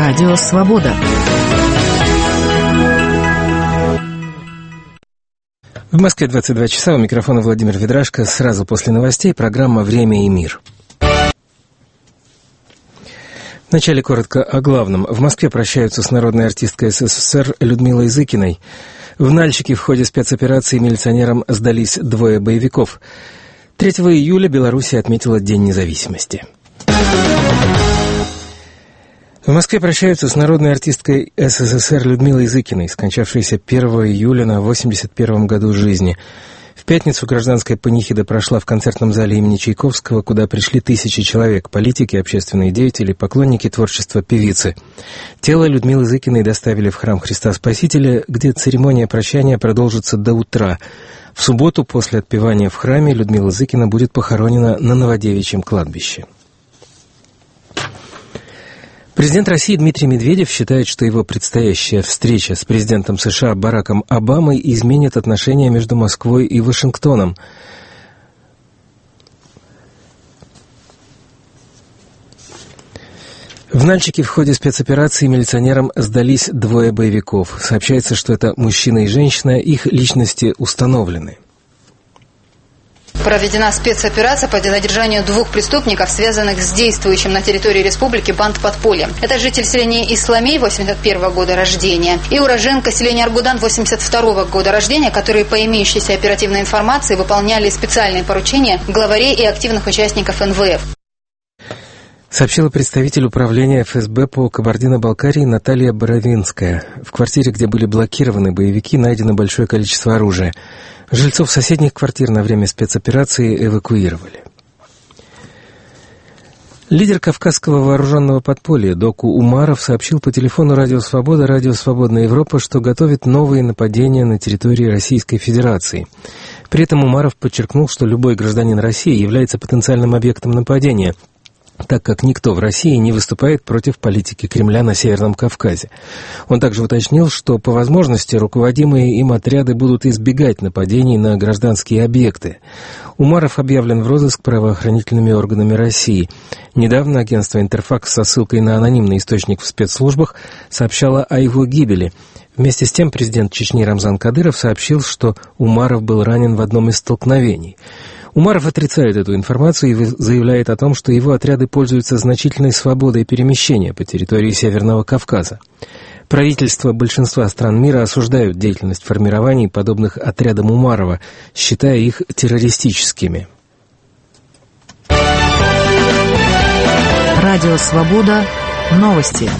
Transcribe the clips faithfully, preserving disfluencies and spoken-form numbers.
Радио «Свобода». В Москве двадцать два часа, у микрофона Владимир Ведрашко. Сразу после новостей программа «Время и мир». Вначале коротко о главном. В Москве прощаются с народной артисткой СССР Людмилой Зыкиной. В Нальчике в ходе спецоперации милиционерам сдались двое боевиков. третьего июля Белоруссия отметила День независимости. В Москве прощаются с народной артисткой СССР Людмилой Зыкиной, скончавшейся первого июля на восемьдесят первом году жизни. В пятницу гражданская панихида прошла в концертном зале имени Чайковского, куда пришли тысячи человек, политики, общественные деятели, поклонники творчества певицы. Тело Людмилы Зыкиной доставили в храм Христа Спасителя, где церемония прощания продолжится до утра. В субботу после отпевания в храме Людмила Зыкина будет похоронена на Новодевичьем кладбище. Президент России Дмитрий Медведев считает, что его предстоящая встреча с президентом США Бараком Обамой изменит отношения между Москвой и Вашингтоном. В Нальчике в ходе спецоперации милиционерам сдались двое боевиков. Сообщается, что это мужчина и женщина, их личности установлены. Проведена спецоперация по задержанию двух преступников, связанных с действующим на территории республики бандподпольем. Это житель селения Исламей, восемьдесят первого года рождения, и уроженка селения Аргудан, восемьдесят второго года рождения, которые по имеющейся оперативной информации выполняли специальные поручения главарей и активных участников эн вэ эф. Сообщила представитель управления эф эс бэ по Кабардино-Балкарии Наталья Боровинская. В квартире, где были блокированы боевики, найдено большое количество оружия. Жильцов соседних квартир на время спецоперации эвакуировали. Лидер Кавказского вооруженного подполья Доку Умаров сообщил по телефону «Радио Свобода», «Радио Свободная Европа», что готовит новые нападения на территории Российской Федерации. При этом Умаров подчеркнул, что любой гражданин России является потенциальным объектом нападения, так как никто в России не выступает против политики Кремля на Северном Кавказе. Он также уточнил, что по возможности руководимые им отряды будут избегать нападений на гражданские объекты. Умаров объявлен в розыск правоохранительными органами России. Недавно агентство «Интерфакс» со ссылкой на анонимный источник в спецслужбах сообщало о его гибели. Вместе с тем президент Чечни Рамзан Кадыров сообщил, что Умаров был ранен в одном из столкновений. Умаров отрицает эту информацию и заявляет о том, что его отряды пользуются значительной свободой перемещения по территории Северного Кавказа. Правительства большинства стран мира осуждают деятельность формирований, подобных отрядам Умарова, считая их террористическими. Радио «Свобода». Новости.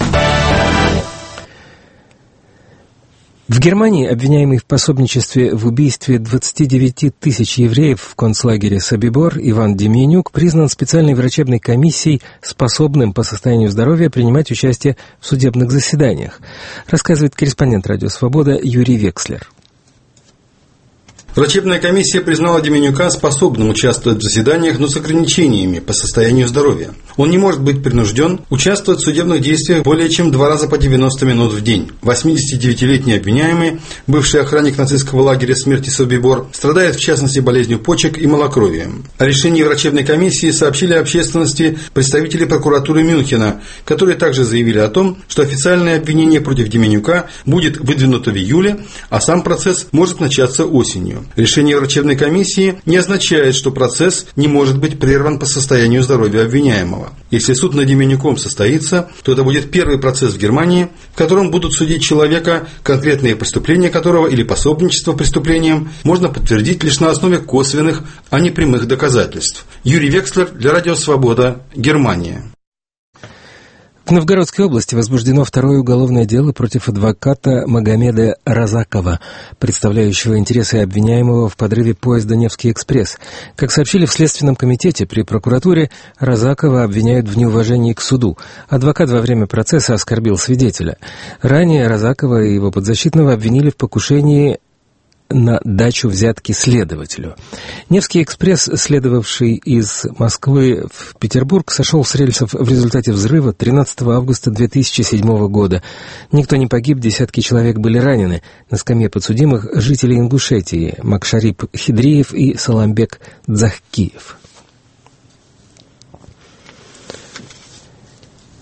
В Германии обвиняемый в пособничестве в убийстве двадцати девяти тысяч евреев в концлагере Собибор Иван Деменюк признан специальной врачебной комиссией способным по состоянию здоровья принимать участие в судебных заседаниях, рассказывает корреспондент «Радио Свобода» Юрий Векслер. Врачебная комиссия признала Деменюка способным участвовать в заседаниях, но с ограничениями по состоянию здоровья. Он не может быть принужден участвовать в судебных действиях более чем два раза по девяносто минут в день. восьмидесятидевятилетний обвиняемый, бывший охранник нацистского лагеря смерти Собибор, страдает в частности болезнью почек и малокровием. О решении врачебной комиссии сообщили общественности представители прокуратуры Мюнхена, которые также заявили о том, что официальное обвинение против Деменюка будет выдвинуто в июле, а сам процесс может начаться осенью. Решение врачебной комиссии не означает, что процесс не может быть прерван по состоянию здоровья обвиняемого. Если суд над Деменюком состоится, то это будет первый процесс в Германии, в котором будут судить человека, конкретные преступления которого или пособничество преступлениям можно подтвердить лишь на основе косвенных, а не прямых доказательств. Юрий Векслер для Радио Свобода, Германия. В Новгородской области возбуждено второе уголовное дело против адвоката Магомеда Разакова, представляющего интересы обвиняемого в подрыве поезда «Невский экспресс». Как сообщили в Следственном комитете при прокуратуре, Разакова обвиняют в неуважении к суду. Адвокат во время процесса оскорбил свидетеля. Ранее Разакова и его подзащитного обвинили в покушении на дачу взятки следователю. Невский экспресс, следовавший из Москвы в Петербург, сошел с рельсов в результате взрыва тринадцатого августа две тысячи седьмого года. Никто не погиб, десятки человек были ранены. На скамье подсудимых жители Ингушетии Макшарип Хидриев и Саламбек Дзахкиев.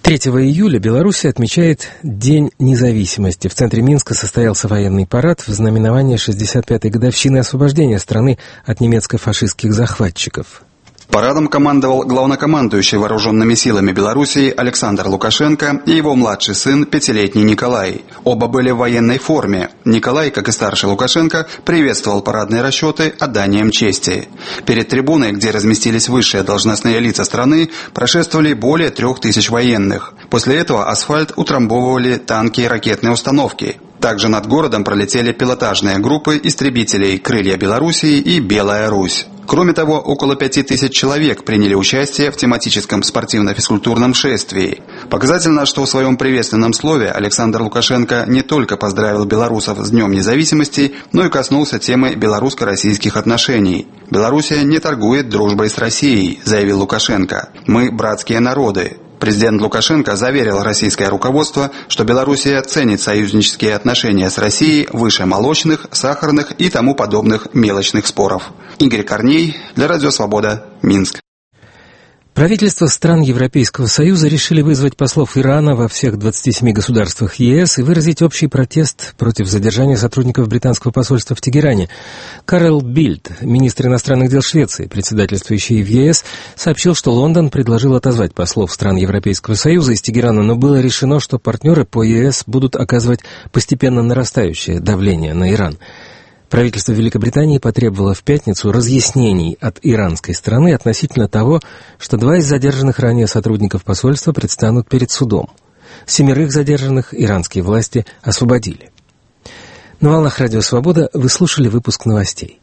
третьего июля Белоруссия отмечает День независимости. В центре Минска состоялся военный парад в знаменование шестьдесят пятой годовщины освобождения страны от немецко-фашистских захватчиков. Парадом командовал главнокомандующий вооруженными силами Белоруссии Александр Лукашенко и его младший сын, пятилетний Николай. Оба были в военной форме. Николай, как и старший Лукашенко, приветствовал парадные расчеты отданием чести. Перед трибуной, где разместились высшие должностные лица страны, прошествовали более трех тысяч военных. После этого асфальт утрамбовывали танки и ракетные установки. Также над городом пролетели пилотажные группы истребителей «Крылья Белоруссии» и «Белая Русь». Кроме того, около пяти тысяч человек приняли участие в тематическом спортивно-физкультурном шествии. Показательно, что в своем приветственном слове Александр Лукашенко не только поздравил белорусов с Днем независимости, но и коснулся темы белорусско-российских отношений. «Белоруссия не торгует дружбой с Россией», — заявил Лукашенко. «Мы братские народы». Президент Лукашенко заверил российское руководство, что Белоруссия ценит союзнические отношения с Россией выше молочных, сахарных и тому подобных мелочных споров. Игорь Корней, для Радио Свобода, Минск. Правительства стран Европейского Союза решили вызвать послов Ирана во всех двадцати семи государствах ЕС и выразить общий протест против задержания сотрудников британского посольства в Тегеране. Карл Бильд, министр иностранных дел Швеции, председательствующий в ЕС, сообщил, что Лондон предложил отозвать послов стран Европейского Союза из Тегерана, но было решено, что партнеры по ЕС будут оказывать постепенно нарастающее давление на Иран. Правительство Великобритании потребовало в пятницу разъяснений от иранской стороны относительно того, что два из задержанных ранее сотрудников посольства предстанут перед судом. Семерых задержанных иранские власти освободили. На волнах Радио Свобода вы слушали выпуск новостей.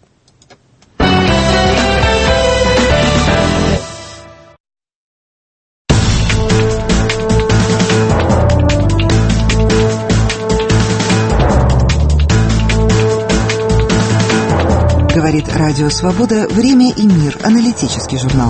Говорит Радио Свобода. Время и мир. Аналитический журнал.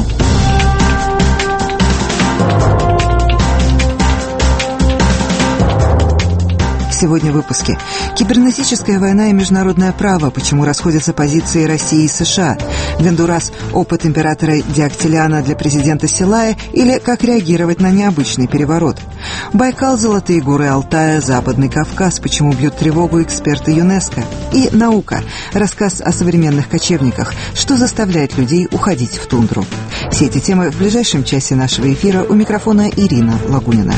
Сегодня в выпуске. Кибернетическая война и международное право. Почему расходятся позиции России и США? Гондурас. Опыт императора Диоклетиана для президента Силая или как реагировать на необычный переворот? Байкал, Золотые горы Алтая, Западный Кавказ. Почему бьют тревогу эксперты ЮНЕСКО? И наука. Рассказ о современных кочевниках. Что заставляет людей уходить в тундру? Все эти темы в ближайшем часе нашего эфира. У микрофона Ирина Лагунина.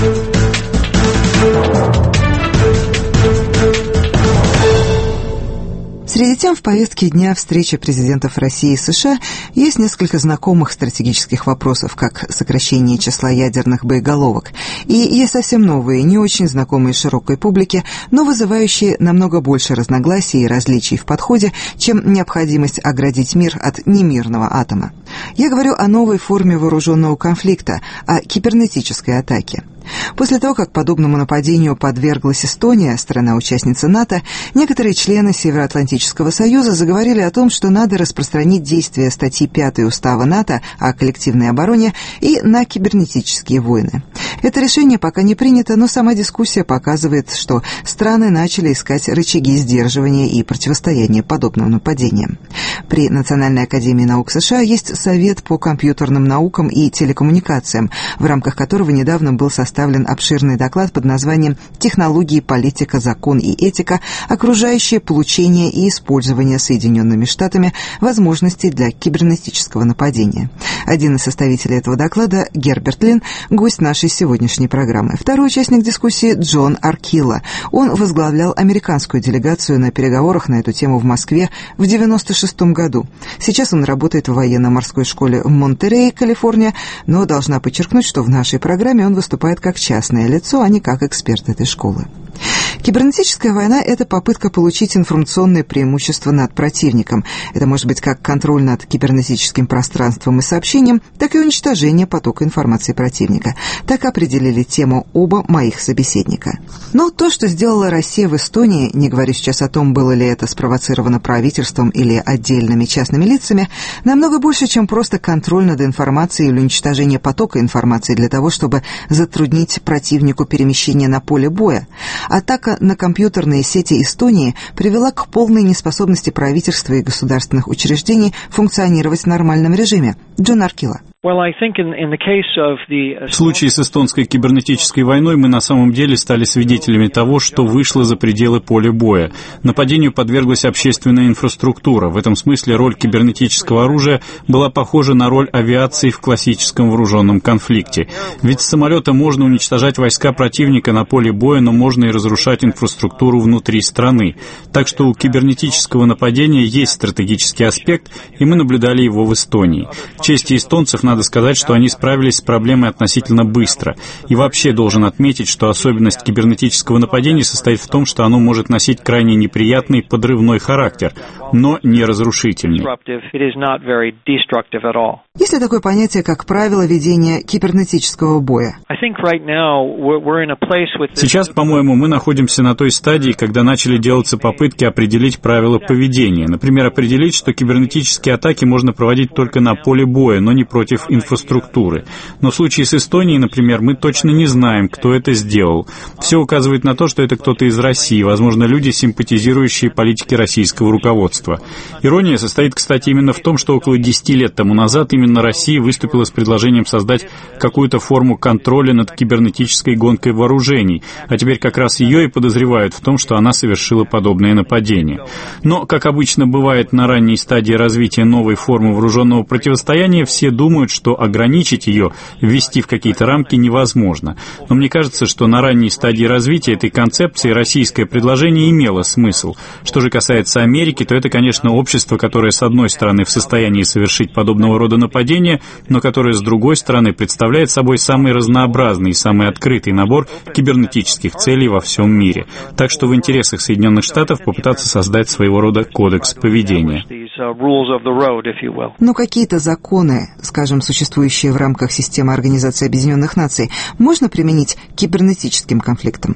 Среди тем в повестке дня встречи президентов России и США есть несколько знакомых стратегических вопросов, как сокращение числа ядерных боеголовок. И есть совсем новые, не очень знакомые широкой публике, но вызывающие намного больше разногласий и различий в подходе, чем необходимость оградить мир от немирного атома. Я говорю о новой форме вооруженного конфликта, о кибернетической атаке. После того, как подобному нападению подверглась Эстония, страна-участница НАТО, некоторые члены Североатлантического союза заговорили о том, что надо распространить действие статьи пятой Устава НАТО о коллективной обороне и на кибернетические войны. Это решение пока не принято, но сама дискуссия показывает, что страны начали искать рычаги сдерживания и противостояния подобным нападениям. При Национальной академии наук США есть Совет по компьютерным наукам и телекоммуникациям, в рамках которого недавно был составлен обширный доклад под названием «Технологии, политика, закон и этика. Окружающее получение и использование Соединенными Штатами возможностей для кибернетического нападения». Один из составителей этого доклада, Герберт Лин, гость нашей сегодняшней программы. Второй участник дискуссии – Джон Аркилла. Он возглавлял американскую делегацию на переговорах на эту тему в Москве в девяносто шестом году. Сейчас он работает в военно-морской школе в Монтерее, Калифорния, но должна подчеркнуть, что в нашей программе он выступает как частное лицо, а не как эксперт этой школы. Кибернетическая война – это попытка получить информационное преимущество над противником. Это может быть как контроль над кибернетическим пространством и сообщением, так и уничтожение потока информации противника. Так определили тему оба моих собеседника. Но то, что сделала Россия в Эстонии, не говорю сейчас о том, было ли это спровоцировано правительством или отдельными частными лицами, намного больше, чем просто контроль над информацией или уничтожение потока информации для того, чтобы затруднить противнику перемещение на поле боя. Атака на компьютерные сети Эстонии привела к полной неспособности правительства и государственных учреждений функционировать в нормальном режиме. Джон Аркилла. В случае с эстонской кибернетической войной мы на самом деле стали свидетелями того, что вышло за пределы поля боя. Нападению подверглась общественная инфраструктура. В этом смысле роль кибернетического оружия была похожа на роль авиации в классическом вооруженном конфликте. Ведь с самолета можно уничтожать войска противника на поле боя, но можно и разрушать инфраструктуру внутри страны. Так что у кибернетического нападения есть стратегический аспект, и мы наблюдали его в Эстонии. В чести эстонцев надо сказать, что они справились с проблемой относительно быстро. И вообще должен отметить, что особенность кибернетического нападения состоит в том, что оно может носить крайне неприятный подрывной характер, но не разрушительный. Есть ли такое понятие, как правило ведения кибернетического боя? Сейчас, по-моему, мы находимся на той стадии, когда начали делаться попытки определить правила поведения. Например, определить, что кибернетические атаки можно проводить только на поле боя, но не против инфраструктуры. Но в случае с Эстонией, например, мы точно не знаем, кто это сделал. Все указывает на то, что это кто-то из России, возможно, люди, симпатизирующие политике российского руководства. Ирония состоит, кстати, именно в том, что около десяти лет тому назад именно Россия выступила с предложением создать какую-то форму контроля над кибернетической гонкой вооружений, а теперь как раз ее и подозревают в том, что она совершила подобное нападение. Но, как обычно бывает на ранней стадии развития новой формы вооруженного противостояния, все думают, что ограничить ее, ввести в какие-то рамки невозможно. Но мне кажется, что на ранней стадии развития этой концепции российское предложение имело смысл. Что же касается Америки, то это, конечно, общество, которое, с одной стороны, в состоянии совершить подобного рода нападения, но которое, с другой стороны, представляет собой самый разнообразный и самый открытый набор кибернетических целей во всем мире. Так что в интересах Соединенных Штатов попытаться создать своего рода кодекс поведения. Но какие-то законы, скажем, существующие в рамках системы Организации Объединенных Наций, можно применить к кибернетическим конфликтам?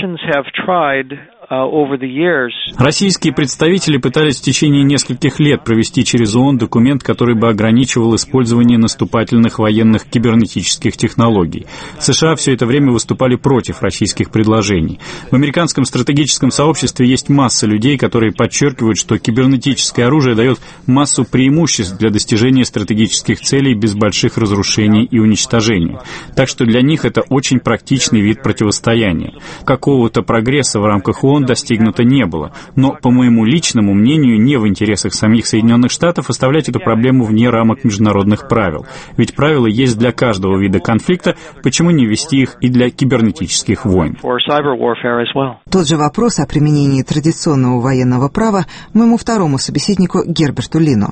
Российские представители пытались в течение нескольких лет провести через ООН документ, который бы ограничивал использование наступательных военных кибернетических технологий. США все это время выступали против российских предложений. В американском стратегическом сообществе есть масса людей, которые подчеркивают, что кибернетическое оружие дает массу преимуществ для достижения стратегических целей без больших разрушений и уничтожения. Так что для них это очень практичный вид противостояния. Какого-то прогресса в рамках ООН достигнуто не было. Но, по моему личному мнению, не в интересах самих Соединенных Штатов оставлять эту проблему вне рамок международных правил. Ведь правила есть для каждого вида конфликта, почему не ввести их и для кибернетических войн? Тот же вопрос о применении традиционного военного права моему второму собеседнику Герберту Лину.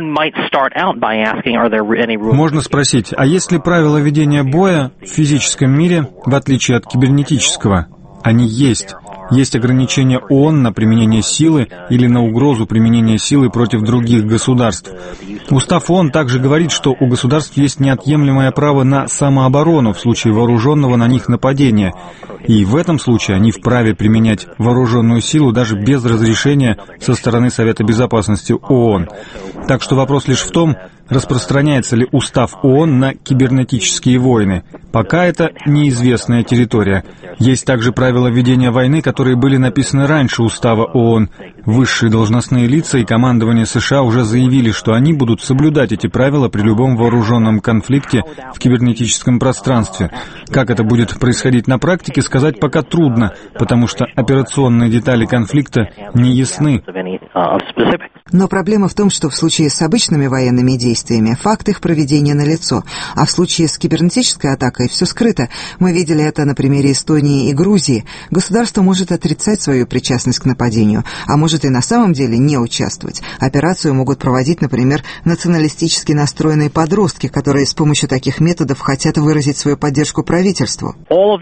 Можно спросить, а есть ли правила ведения боя в физическом мире, в отличие от кибернетического? Они есть. Есть ограничения ООН на применение силы или на угрозу применения силы против других государств. Устав ООН также говорит, что у государств есть неотъемлемое право на самооборону в случае вооруженного на них нападения. И в этом случае они вправе применять вооруженную силу даже без разрешения со стороны Совета Безопасности ООН. Так что вопрос лишь в том, распространяется ли устав ООН на кибернетические войны. Пока это неизвестная территория. Есть также правила ведения войны, которые были написаны раньше устава ООН. Высшие должностные лица и командование США уже заявили, что они будут соблюдать эти правила при любом вооруженном конфликте в кибернетическом пространстве. Как это будет происходить на практике, сказать пока трудно, потому что операционные детали конфликта не ясны. Но проблема в том, что в случае с обычными военными действиями факт их проведения налицо, а в случае с кибернетической атакой все скрыто. Мы видели это на примере Эстонии и Грузии. Государство может отрицать свою причастность к нападению, а может и на самом деле не участвовать. Операцию могут проводить, например, националистически настроенные подростки, которые с помощью таких методов хотят выразить свою поддержку правительству.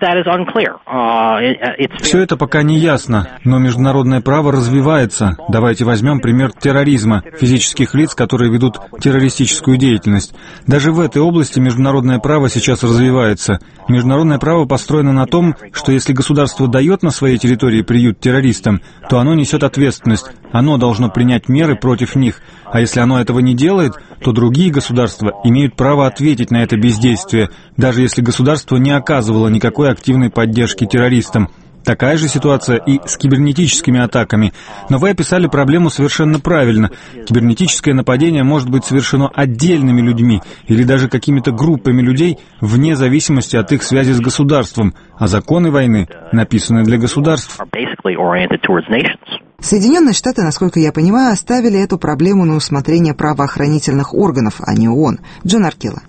Все это пока не ясно, но международное право развивается. Давайте возьмем пример терроризма, физических лиц, которые ведут террористическую деятельность. Даже в этой области международное право сейчас развивается. Международное право построено на том, что если государство дает на своей территории приют террористам, то оно несет ответственность, оно должно принять меры против них. А если оно этого не делает, то другие государства имеют право ответить на это бездействие, даже если государство не оказывало никакой активной поддержки террористам. Такая же ситуация и с кибернетическими атаками. Но вы описали проблему совершенно правильно. Кибернетическое нападение может быть совершено отдельными людьми или даже какими-то группами людей вне зависимости от их связи с государством, а законы войны написаны для государств. Соединенные Штаты, насколько я понимаю, оставили эту проблему на усмотрение правоохранительных органов, а не ООН. Джон Аркила.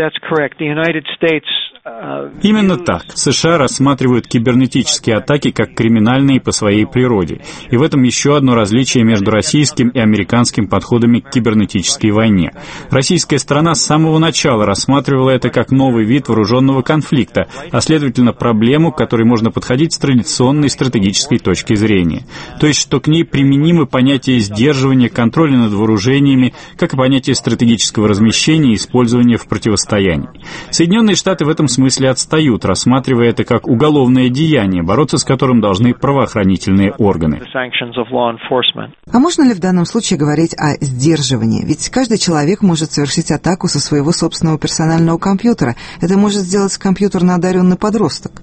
Именно так. США рассматривают кибернетические атаки как криминальные по своей природе. И в этом еще одно различие между российским и американским подходами к кибернетической войне. Российская сторона с самого начала рассматривала это как новый вид вооруженного конфликта, а следовательно проблему, к которой можно подходить с традиционной стратегической точки зрения. То есть, что к ней применимы понятия сдерживания, контроля над вооружениями, как и понятие стратегического размещения и использования в противостоянии. Соединенные Штаты в этом смысле отстают, рассматривая это как уголовное деяние, бороться с которым должны правоохранительные органы. А можно ли в данном случае говорить о сдерживании? Ведь каждый человек может совершить атаку со своего собственного персонального компьютера. Это может сделать компьютерно одаренный подросток.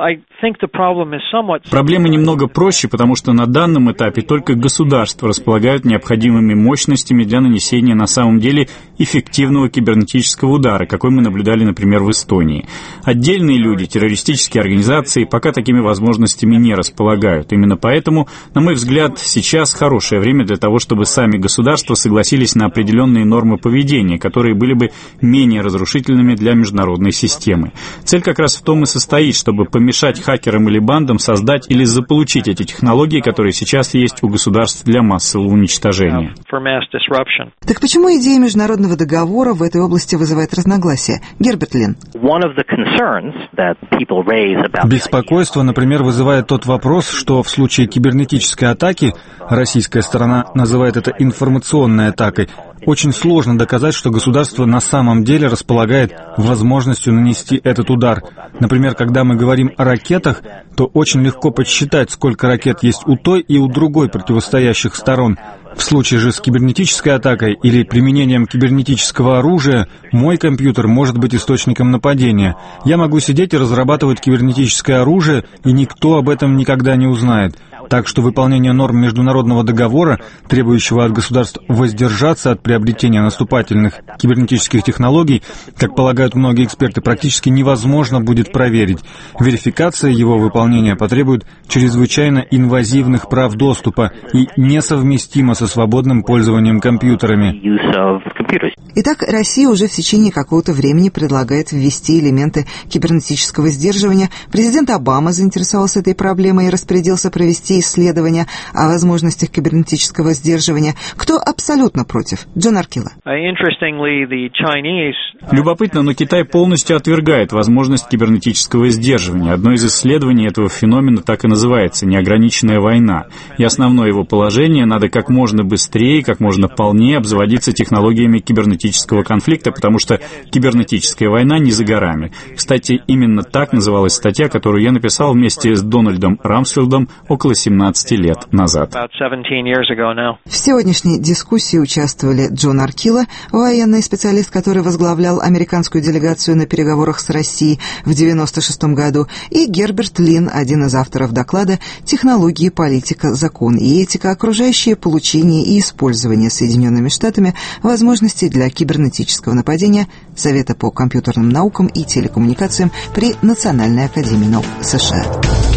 Проблема немного проще, потому что на данном этапе только государства располагают необходимыми мощностями для нанесения на самом деле эффективного кибернетического удара, какой мы наблюдали, например, в Эстонии. Отдельные люди, террористические организации пока такими возможностями не располагают. Именно поэтому, на мой взгляд, сейчас хорошее время для того, чтобы сами государства согласились на определенные нормы поведения, которые были бы менее разрушительными для международной системы. Цель как раз в том и состоит, чтобы помешать хакерам или бандам создать или заполучить эти технологии, которые сейчас есть у государств для массового уничтожения. Так почему идея международного договора в этой области вызывает разногласия? Герберт Лин. Беспокойство, например, вызывает тот вопрос, что в случае кибернетической атаки, российская сторона называет это информационной атакой, очень сложно доказать, что государство на самом деле располагает возможностью нанести этот удар. Например, когда мы говорим о ракетах, то очень легко подсчитать, сколько ракет есть у той и у другой противостоящих сторон. В случае же с кибернетической атакой или применением кибернетического оружия мой компьютер может быть источником нападения. Я могу сидеть и разрабатывать кибернетическое оружие, и никто об этом никогда не узнает. Так что выполнение норм международного договора, требующего от государств воздержаться от приобретения наступательных кибернетических технологий, как полагают многие эксперты, практически невозможно будет проверить. Верификация его выполнения потребует чрезвычайно инвазивных прав доступа и несовместима со свободным пользованием компьютерами. Итак, Россия уже в течение какого-то времени предлагает ввести элементы кибернетического сдерживания. Президент Обама заинтересовался этой проблемой и распорядился провести исследования о возможностях кибернетического сдерживания. Кто абсолютно против? Джон Аркила. Любопытно, но Китай полностью отвергает возможность кибернетического сдерживания. Одно из исследований этого феномена так и называется «Неограниченная война». И основное его положение — надо как можно быстрее, как можно полнее обзаводиться технологиями кибернетического конфликта, потому что кибернетическая война не за горами. Кстати, именно так называлась статья, которую я написал вместе с Дональдом Рамсфелдом около семнадцати лет назад. В сегодняшней дискуссии участвовали Джон Аркила, военный специалист, который возглавлял американскую делегацию на переговорах с Россией в девяносто шестом году, и Герберт Лин, один из авторов доклада «Технологии, политика, закон и этика. Окружающее получение и использование Соединенными Штатами возможностей для кибернетического нападения» Совета по компьютерным наукам и телекоммуникациям при Национальной академии наук США.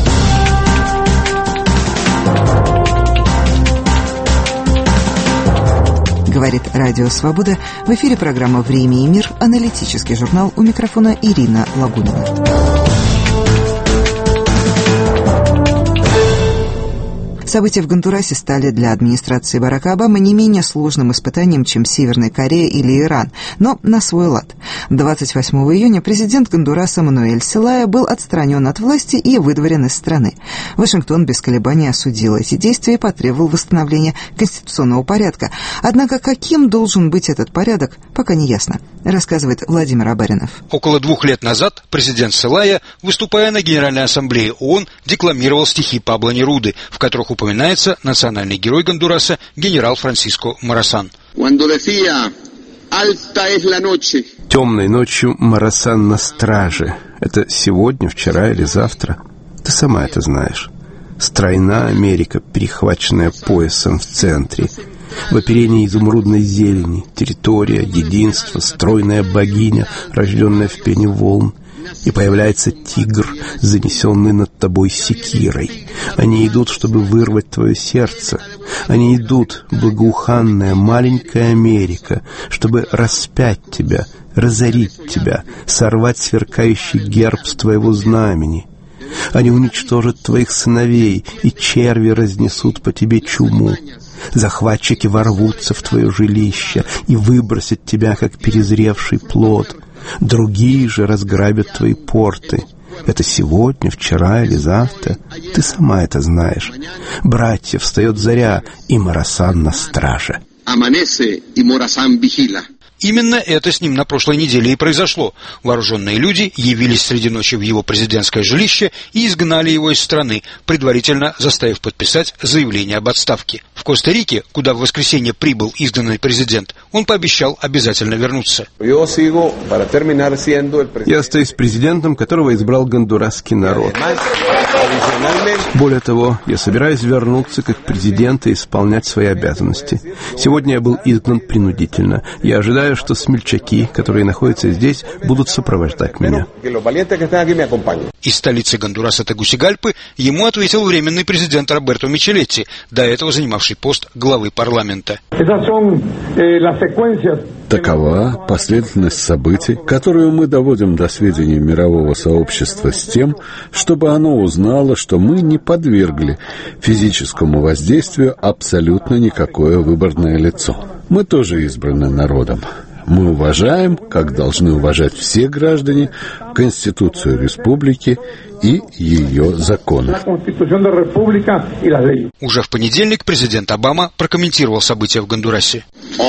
Говорит Радио Свобода. В эфире программа «Время и мир», аналитический журнал, у микрофона Ирина Лагунина. События в Гондурасе стали для администрации Барака Обамы не менее сложным испытанием, чем Северная Корея или Иран, но на свой лад. двадцать восьмого июня президент Гондураса Мануэль Селая был отстранен от власти и выдворен из страны. Вашингтон без колебаний осудил эти действия и потребовал восстановления конституционного порядка. Однако каким должен быть этот порядок, пока не ясно, рассказывает Владимир Абаринов. Около двух лет назад президент Селая, выступая на Генеральной ассамблее ООН, декламировал стихи Пабло Неруды, в которых упоминается национальный герой Гондураса генерал Франсиско Морасан. Темной ночью Морасан на страже. Это сегодня, вчера или завтра? Ты сама это знаешь. Стройна Америка, перехваченная поясом в центре. В оперении изумрудной зелени, территория, единство, стройная богиня, рожденная в пене волн. И появляется тигр, занесенный над тобой секирой. Они идут, чтобы вырвать твое сердце. Они идут, благоуханная маленькая Америка, чтобы распять тебя, разорить тебя, сорвать сверкающий герб с твоего знамени. Они уничтожат твоих сыновей, и черви разнесут по тебе чуму. Захватчики ворвутся в твое жилище и выбросят тебя, как перезревший плод. Другие же разграбят твои порты. Это сегодня, вчера или завтра. Ты сама это знаешь. Братья, встает заря, и Морасан на страже. Amanece y Morazán vigila. Именно это с ним на прошлой неделе и произошло. Вооруженные люди явились среди ночи в его президентское жилище и изгнали его из страны, предварительно заставив подписать заявление об отставке. В Коста-Рике, куда в воскресенье прибыл изгнанный президент, он пообещал обязательно вернуться. Я остаюсь президентом, которого избрал гондурасский народ. Более того, я собираюсь вернуться как президент и исполнять свои обязанности. Сегодня я был изгнан принудительно. Я ожидаю, что смельчаки, которые находятся здесь, будут сопровождать меня. Из столицы Гондураса Тегусигальпы ему ответил временный президент Роберто Мичелетти, до этого занимавший пост главы парламента. Такова последовательность событий, которую мы доводим до сведения мирового сообщества с тем, чтобы оно узнало, что мы не подвергли физическому воздействию абсолютно никакое выборное лицо. Мы тоже избраны народом. Мы уважаем, как должны уважать все граждане, Конституцию республики и ее законы. Уже в понедельник президент Обама прокомментировал события в Гондурасе.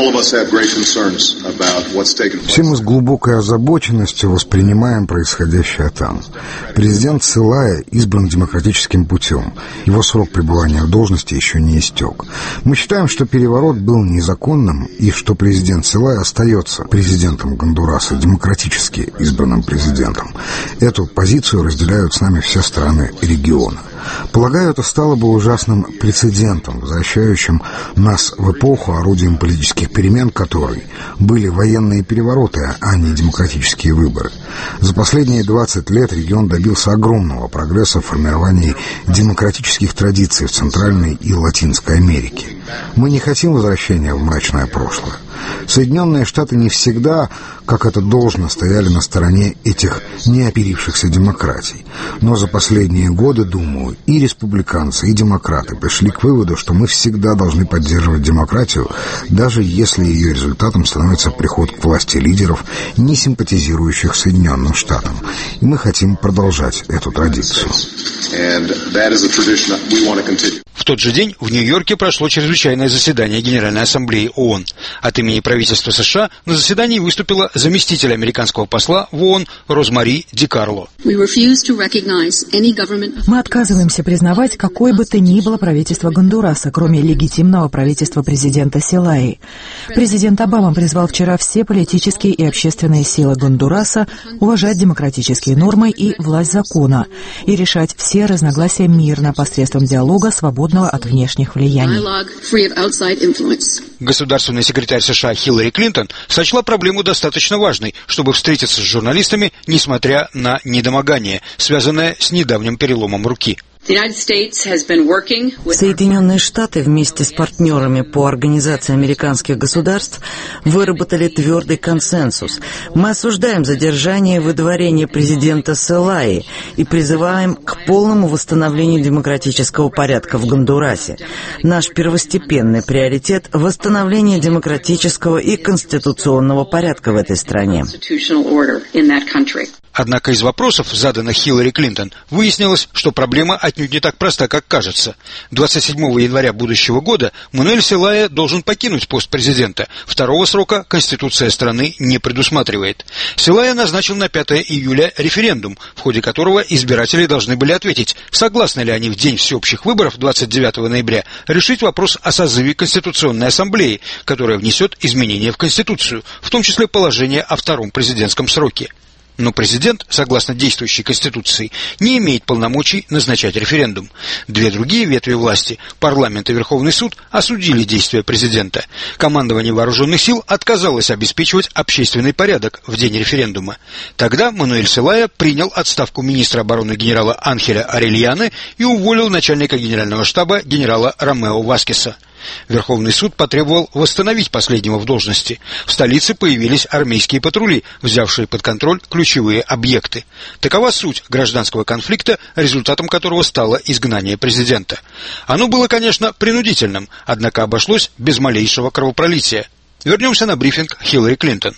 Все мы с глубокой озабоченностью воспринимаем происходящее там. Президент Селая избран демократическим путем. Его срок пребывания в должности еще не истек. Мы считаем, что переворот был незаконным и что президент Селая остается президентом Гондураса, демократически избранным президентом. Эту позицию разделяют с нами все страны региона. Полагаю, это стало бы ужасным прецедентом, возвращающим нас в эпоху, орудием политических перемен которой были военные перевороты, а не демократические выборы. За последние двадцать лет регион добился огромного прогресса в формировании демократических традиций в Центральной и Латинской Америке. Мы не хотим возвращения в мрачное прошлое. Соединенные Штаты не всегда, как это должно, стояли на стороне этих неоперившихся демократий. Но за последние годы, думаю, и республиканцы, и демократы пришли к выводу, что мы всегда должны поддерживать демократию, даже если ее результатом становится приход к власти лидеров, не симпатизирующих Соединенным Штатам. И мы хотим продолжать эту традицию. В тот же день в Нью-Йорке прошло чрезвычайное заседание Генеральной Ассамблеи ООН. От имени правительства США на заседании выступила заместитель американского посла в ООН Розмари Ди Карло. Мы отказываемся признавать какое бы то ни было правительство Гондураса, кроме легитимного правительства президента Селаи. Президент Обама призвал вчера все политические и общественные силы Гондураса уважать демократические нормы и власть закона и решать все разногласия мирно посредством диалога, свободного от внешних влияний. Государственный секретарь США Хиллари Клинтон сочла проблему достаточно важной, чтобы встретиться с журналистами, несмотря на недомогание, связанное с недавним переломом руки. Соединенные Штаты вместе с партнерами по Организации американских государств выработали твердый консенсус. Мы осуждаем задержание и выдворение президента Селаи и призываем к полному восстановлению демократического порядка в Гондурасе. Наш первостепенный приоритет – восстановление демократического и конституционного порядка в этой стране. Однако из вопросов, заданных Хиллари Клинтон, выяснилось, что проблема отнюдь не так проста, как кажется. двадцать седьмого января будущего года Мануэль Селая должен покинуть пост президента. Второго срока Конституция страны не предусматривает. Селая назначил на пятое июля референдум, в ходе которого избиратели должны были ответить, согласны ли они в день всеобщих выборов двадцать девятого ноября решить вопрос о созыве Конституционной ассамблеи, которая внесет изменения в Конституцию, в том числе положение о втором президентском сроке. Но президент, согласно действующей Конституции, не имеет полномочий назначать референдум. Две другие ветви власти, парламент и Верховный суд, осудили действия президента. Командование вооруженных сил отказалось обеспечивать общественный порядок в день референдума. Тогда Мануэль Селая принял отставку министра обороны генерала Анхеля Орельяно и уволил начальника генерального штаба генерала Ромео Васкеса. Верховный суд потребовал восстановить последнего в должности. В столице появились армейские патрули, взявшие под контроль ключевые объекты. Такова суть гражданского конфликта, результатом которого стало изгнание президента. Оно было, конечно, принудительным, однако обошлось без малейшего кровопролития. Вернемся на брифинг Хиллари Клинтон.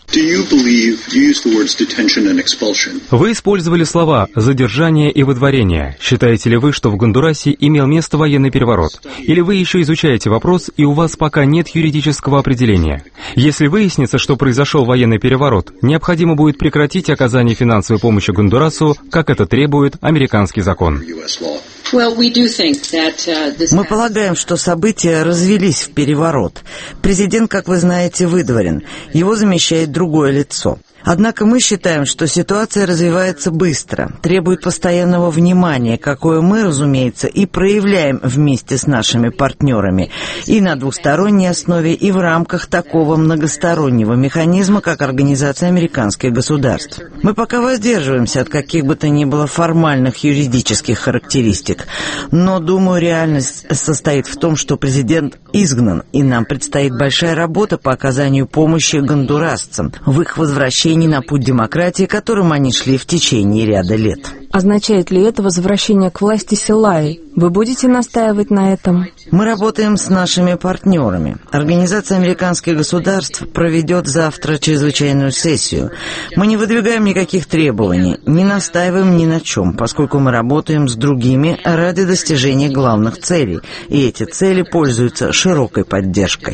Вы использовали слова «задержание» и «выдворение». Считаете ли вы, что в Гондурасе имел место военный переворот? Или вы еще изучаете вопрос, и у вас пока нет юридического определения? Если выяснится, что произошел военный переворот, необходимо будет прекратить оказание финансовой помощи Гондурасу, как это требует американский закон. Мы полагаем, что события развились в переворот. Президент, как вы знаете, выдворен. Его замещает другое лицо. Однако мы считаем, что ситуация развивается быстро, требует постоянного внимания, какое мы, разумеется, и проявляем вместе с нашими партнерами, и на двусторонней основе, и в рамках такого многостороннего механизма, как Организация американских государств. Мы пока воздерживаемся от каких бы то ни было формальных юридических характеристик, но, думаю, реальность состоит в том, что президент изгнан, и нам предстоит большая работа по оказанию помощи гондурасцам в их возвращении на путь демократии, которым они шли в течение ряда лет. Означает ли это возвращение к власти Селаи? Вы будете настаивать на этом? Мы работаем с нашими партнерами. Организация американских государств проведет завтра чрезвычайную сессию. Мы не выдвигаем никаких требований, не настаиваем ни на чем, поскольку мы работаем с другими ради достижения главных целей, и эти цели пользуются широкой поддержкой.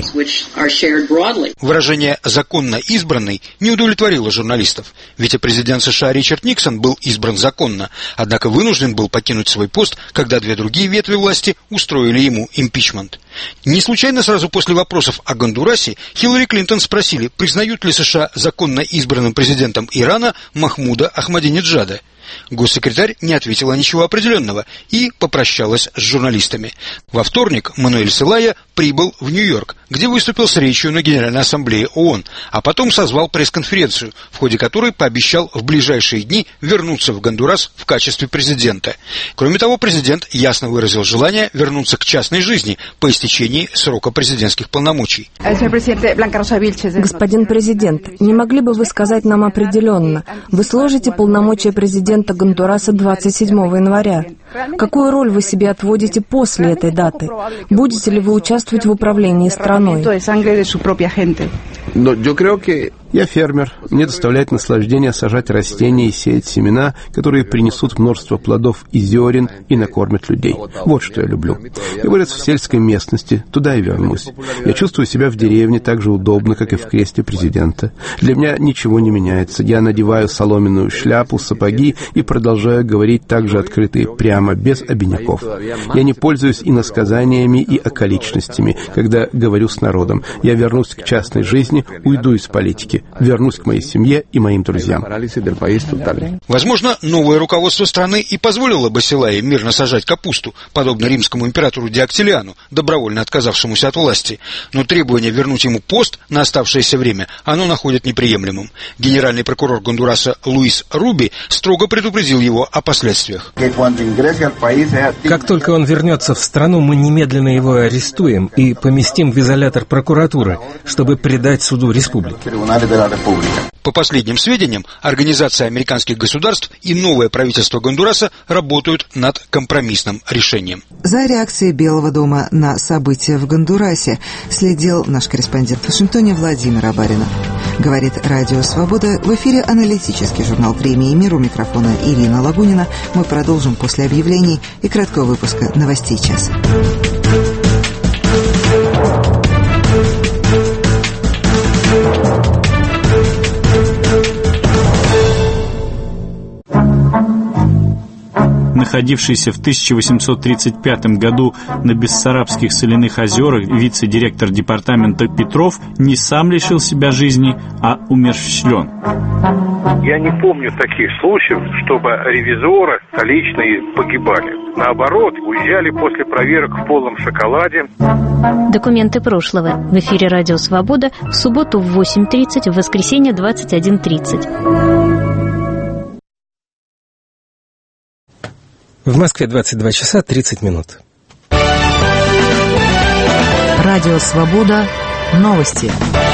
Выражение «законно избранный» не удовлетворило журналистов. Вице-президент США Ричард Никсон был избран законно, однако вынужден был покинуть свой пост, когда две другие ветви власти устроили ему импичмент. Не случайно сразу после вопросов о Гондурасе Хиллари Клинтон спросили, признают ли США законно избранным президентом Ирана Махмуда Ахмадинеджада. Госсекретарь не ответила ничего определенного и попрощалась с журналистами. Во вторник Мануэль Селая прибыл в Нью-Йорк, где выступил с речью на Генеральной Ассамблее ООН, а потом созвал пресс-конференцию, в ходе которой пообещал в ближайшие дни вернуться в Гондурас в качестве президента. Кроме того, президент ясно выразил желание вернуться к частной жизни по истечении срока президентских полномочий. Господин президент, не могли бы вы сказать нам определенно, вы сложите полномочия президента Гондураса двадцать седьмого января. Какую роль вы себе отводите после этой даты? Будете ли вы участвовать в управлении страной? Я фермер. Мне доставляет наслаждение сажать растения и сеять семена, которые принесут множество плодов и зерен и накормят людей. Вот что я люблю. Я вырос в сельской местности, туда и вернусь. Я чувствую себя в деревне так же удобно, как и в кресле президента. Для меня ничего не меняется. Я надеваю соломенную шляпу, сапоги и продолжаю говорить так же открыто и прямо, без обиняков. Я не пользуюсь иносказаниями и околичностями, когда говорю с народом. Я вернусь к частной жизни, уйду из политики. Вернусь к моей семье и моим друзьям. Возможно, новое руководство страны и позволило бы Селае мирно сажать капусту, подобно римскому императору Диоклетиану, добровольно отказавшемуся от власти. Но требование вернуть ему пост на оставшееся время оно находит неприемлемым. Генеральный прокурор Гондураса Луис Руби строго предупредил его о последствиях. Как только он вернется в страну, мы немедленно его арестуем и поместим в изолятор прокуратуры, чтобы предать суду республики. По последним сведениям, Организация американских государств и новое правительство Гондураса работают над компромиссным решением. За реакцией Белого дома на события в Гондурасе следил наш корреспондент в Вашингтоне Владимир Абаринов. Говорит Радио Свобода. В эфире аналитический журнал «Премии Мир». У микрофона Ирина Лагунина. Мы продолжим после объявлений и краткого выпуска новостей часа. На находившийся в тысяча восемьсот тридцать пятом году на Бессарабских соляных озерах вице-директор департамента Петров не сам лишил себя жизни, а умерщвлен. Я не помню таких случаев, чтобы ревизоры столичные погибали. Наоборот, уезжали после проверок в полном шоколаде. Документы прошлого. В эфире «Радио Свобода» в субботу в восемь тридцать, в воскресенье двадцать один тридцать. В Москве двадцать два часа тридцать минут. Радио «Свобода». Новости.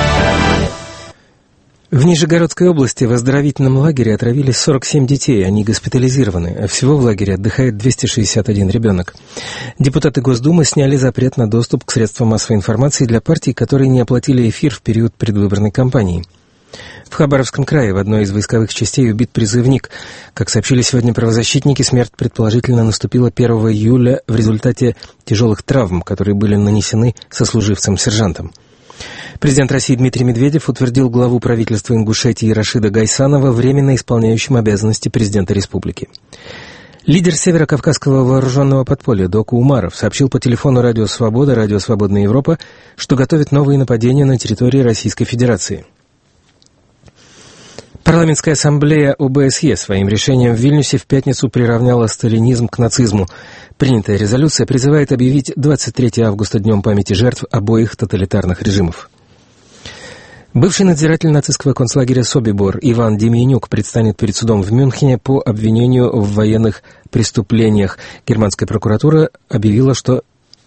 В Нижегородской области в оздоровительном лагере отравились сорок семь детей, они госпитализированы, а всего в лагере отдыхает двести шестьдесят один ребенок. Депутаты Госдумы сняли запрет на доступ к средствам массовой информации для партий, которые не оплатили эфир в период предвыборной кампании. В Хабаровском крае в одной из войсковых частей убит призывник. Как сообщили сегодня правозащитники, смерть предположительно наступила первого июля в результате тяжелых травм, которые были нанесены сослуживцем-сержантом. Президент России Дмитрий Медведев утвердил главу правительства Ингушетии Рашида Гайсанова временно исполняющим обязанности президента республики. Лидер северокавказского вооруженного подполья Доку Умаров сообщил по телефону «Радио Свобода», «Радио Свободная Европа», что готовит новые нападения на территории Российской Федерации. Парламентская ассамблея О Бэ Эс Е своим решением в Вильнюсе в пятницу приравняла сталинизм к нацизму. Принятая резолюция призывает объявить двадцать третьего августа днем памяти жертв обоих тоталитарных режимов. Бывший надзиратель нацистского концлагеря Собибор Иван Демьянюк предстанет перед судом в Мюнхене по обвинению в военных преступлениях. Германская прокуратура объявила, что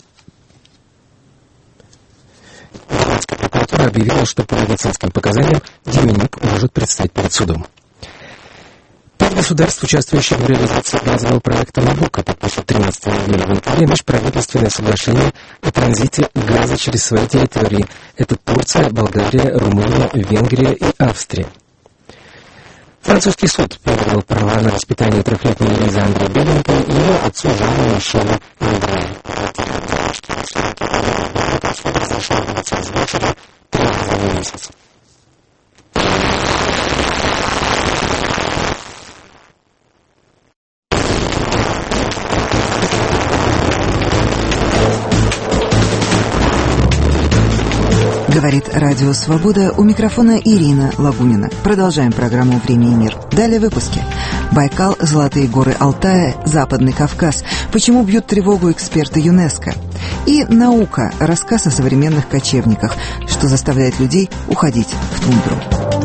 Германская прокуратура объявила, что по медицинским показаниям Демьянюк может предстать перед судом. Пять государств, участвующих в реализации газового проекта «Набуко», подпишут тринадцатого июля в Анталии межправительственное соглашение о транзите газа через свои территории. Это Турция, Болгария, Румыния, Венгрия и Австрия. Французский суд передал права на воспитание трехлетней Лизы Андре Беленко и ее отцу Жану Мишелю Андрею. Разрешается из вечера три раза в месяц. Говорит Радио Свобода, у микрофона Ирина Лагунина. Продолжаем программу «Время и мир». Далее в выпуске. Байкал, Золотые горы Алтая, Западный Кавказ. Почему бьют тревогу эксперты ЮНЕСКО? И наука. Рассказ о современных кочевниках, что заставляет людей уходить в тундру.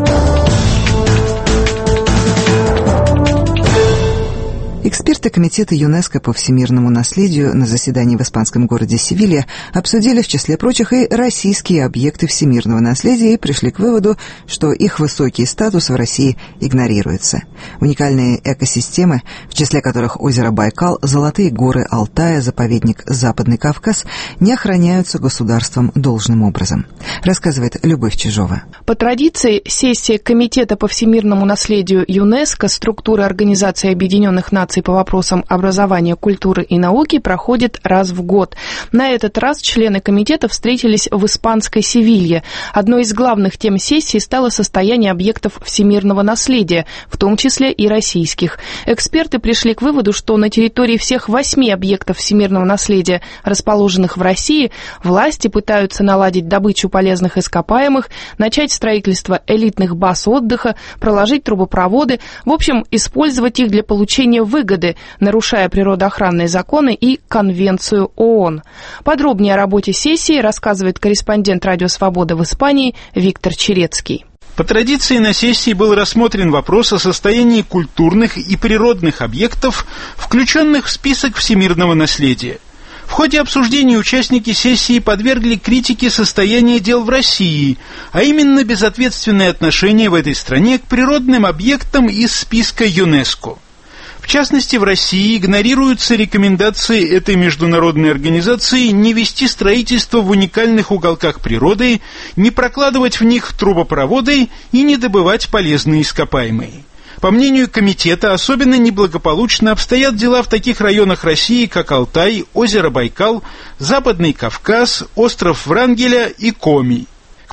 Эксперты Комитета ЮНЕСКО по всемирному наследию на заседании в испанском городе Севилья обсудили, в числе прочих, и российские объекты всемирного наследия и пришли к выводу, что их высокий статус в России игнорируется. Уникальные экосистемы, в числе которых озеро Байкал, Золотые горы Алтая, заповедник Западный Кавказ, не охраняются государством должным образом, рассказывает Любовь Чижова. По традиции, сессия Комитета по всемирному наследию ЮНЕСКО, структуры Организации Объединенных Наций по вопросам образования, культуры и науки, проходит раз в год. На этот раз члены комитета встретились в испанской Севилье. Одной из главных тем сессии стало состояние объектов всемирного наследия, в том числе и российских. Эксперты пришли к выводу, что на территории всех восьми объектов всемирного наследия, расположенных в России, власти пытаются наладить добычу полезных ископаемых, начать строительство элитных баз отдыха, проложить трубопроводы, в общем, использовать их для получения выгоды, нарушая природоохранные законы и Конвенцию ООН. Подробнее о работе сессии рассказывает корреспондент «Радио Свобода» в Испании Виктор Черецкий. По традиции на сессии был рассмотрен вопрос о состоянии культурных и природных объектов, включенных в список всемирного наследия. В ходе обсуждения участники сессии подвергли критике состояние дел в России, а именно безответственное отношение в этой стране к природным объектам из списка ЮНЕСКО. В частности, в России игнорируются рекомендации этой международной организации не вести строительство в уникальных уголках природы, не прокладывать в них трубопроводы и не добывать полезные ископаемые. По мнению комитета, особенно неблагополучно обстоят дела в таких районах России, как Алтай, озеро Байкал, Западный Кавказ, остров Врангеля и Коми. К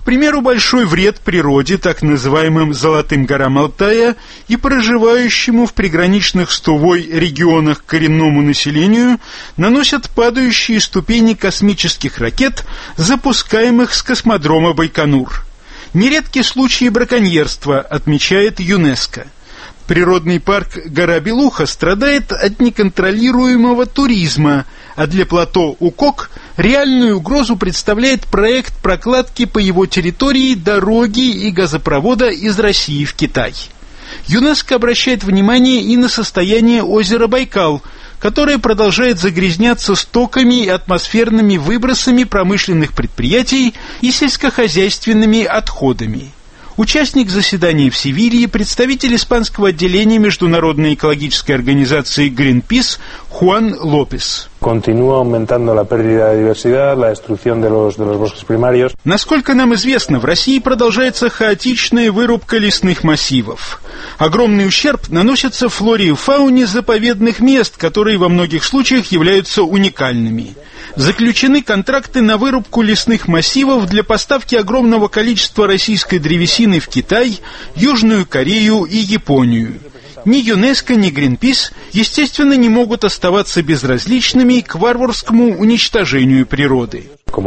примеру, большой вред природе, так называемым «золотым горам Алтая» и проживающему в приграничных с Тувой регионах коренному населению наносят падающие ступени космических ракет, запускаемых с космодрома Байконур. Нередки случаи браконьерства, отмечает ЮНЕСКО. Природный парк «Гора Белуха» страдает от неконтролируемого туризма, а для плато Укок реальную угрозу представляет проект прокладки по его территории дороги и газопровода из России в Китай. ЮНЕСКО обращает внимание и на состояние озера Байкал, которое продолжает загрязняться стоками и атмосферными выбросами промышленных предприятий и сельскохозяйственными отходами. Участник заседания в Севилье, представитель испанского отделения международной экологической организации Greenpeace Хуан Лопес. Насколько нам известно, в России продолжается хаотичная вырубка лесных массивов. Огромный ущерб наносится флоре и фауне заповедных мест, которые во многих случаях являются уникальными. Заключены контракты на вырубку лесных массивов для поставки огромного количества российской древесины в Китай, Южную Корею и Японию. Ни ЮНЕСКО, ни Greenpeace, естественно, не могут оставаться безразличными к варварскому уничтожению природы.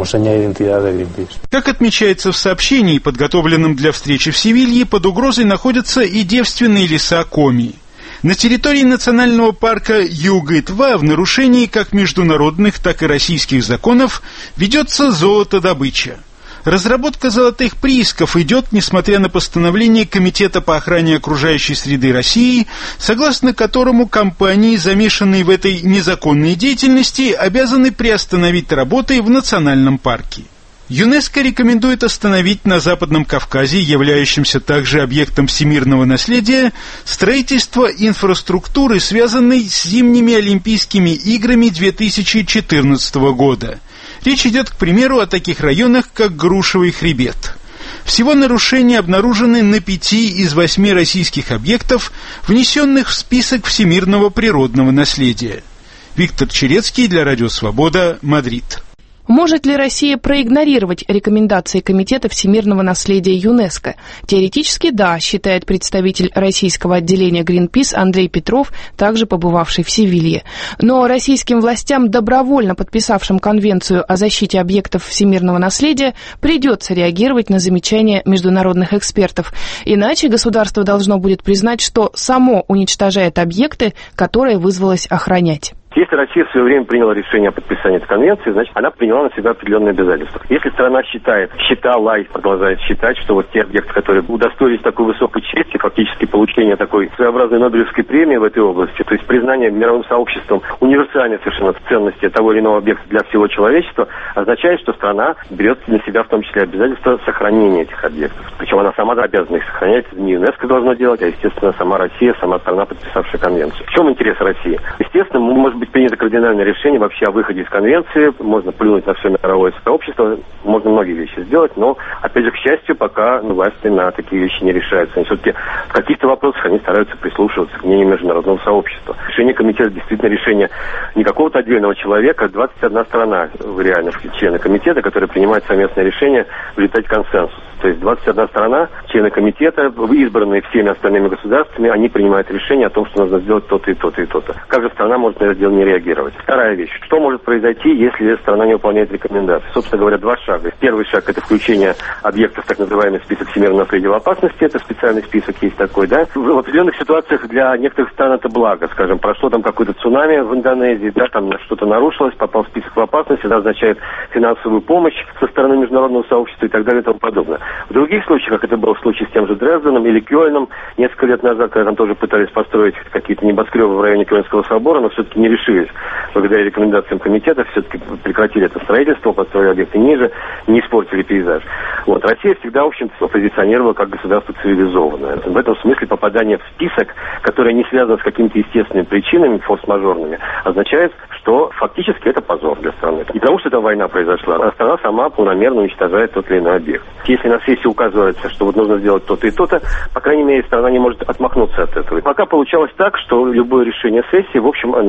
Как отмечается в сообщении, подготовленном для встречи в Севилье, под угрозой находятся и девственные леса Коми. На территории национального парка Югы-два в нарушении как международных, так и российских законов ведется золотодобыча. Разработка золотых приисков идет, несмотря на постановление Комитета по охране окружающей среды России, согласно которому компании, замешанные в этой незаконной деятельности, обязаны приостановить работы в национальном парке. ЮНЕСКО рекомендует остановить на Западном Кавказе, являющемся также объектом всемирного наследия, строительство инфраструктуры, связанной с зимними Олимпийскими играми две тысячи четырнадцатого года. Речь идет, к примеру, о таких районах, как Грушевый хребет. Всего нарушения обнаружены на пяти из восьми российских объектов, внесенных в список всемирного природного наследия. Виктор Черецкий для Радио Свобода, Мадрид. Может ли Россия проигнорировать рекомендации Комитета всемирного наследия ЮНЕСКО? Теоретически да, считает представитель российского отделения Greenpeace Андрей Петров, также побывавший в Севилье. Но российским властям, добровольно подписавшим Конвенцию о защите объектов всемирного наследия, придется реагировать на замечания международных экспертов. Иначе государство должно будет признать, что само уничтожает объекты, которые вызвалось охранять. Если Россия в свое время приняла решение о подписании этой конвенции, значит, она приняла на себя определенные обязательства. Если страна считает, считала и продолжает считать, что вот те объекты, которые удостоились такой высокой чести, фактически получения такой своеобразной Нобелевской премии в этой области, то есть признание мировым сообществом универсальной совершенно ценности того или иного объекта для всего человечества, означает, что страна берет на себя в том числе обязательство сохранения этих объектов. Причем она сама обязана их сохранять, не ЮНЕСКО должно делать, а, естественно, сама Россия, сама страна, подписавшая конвенцию. В чем интерес России? Естественно, может быть принято кардинальное решение вообще о выходе из конвенции, можно плюнуть на все мировое сообщество, можно многие вещи сделать, но, опять же, к счастью, пока ну, власти на такие вещи не решаются. Они все-таки в каких-то вопросах они стараются прислушиваться к мнению международного сообщества. Решение комитета действительно решение не какого-то отдельного человека, а двадцать одна страна реально члены комитета, которые принимают совместное решение в результате консенсуса. То есть двадцать одна страна, члены комитета, избранные всеми остальными государствами, они принимают решение о том, что нужно сделать то-то и то-то и то-то. Как же страна может на это дело не реагировать? Вторая вещь. Что может произойти, если страна не выполняет рекомендации? Собственно говоря, два шага. Первый шаг – это включение объектов в так называемый список всемирного наследия в опасности. Это специальный список есть такой, да? В определенных ситуациях для некоторых стран это благо. Скажем, прошло там какое-то цунами в Индонезии, да, там что-то нарушилось, попал в список в опасности, это означает финансовую помощь со стороны международного сообщества и так далее и тому подобное. В других случаях, как это было в случае с тем же Дрезденом или Кёльном, несколько лет назад, когда там тоже пытались построить какие-то небоскребы в районе Кёльнского собора, но все-таки не решились. Благодаря рекомендациям комитета все-таки прекратили это строительство, построили объекты ниже, не испортили пейзаж. Вот. Россия всегда, в общем-то, позиционировала как государство цивилизованное. В этом смысле попадание в список, который не связан с какими-то естественными причинами, форс-мажорными, означает, что фактически это позор для страны. Не потому, что эта война произошла, а страна сама планомерно уничтожает тот или иной объект. Если на сессии указывается, что вот нужно сделать то-то и то-то, по крайней мере, страна не может отмахнуться от этого. И пока получалось так, что любое решение сессии, в общем, на него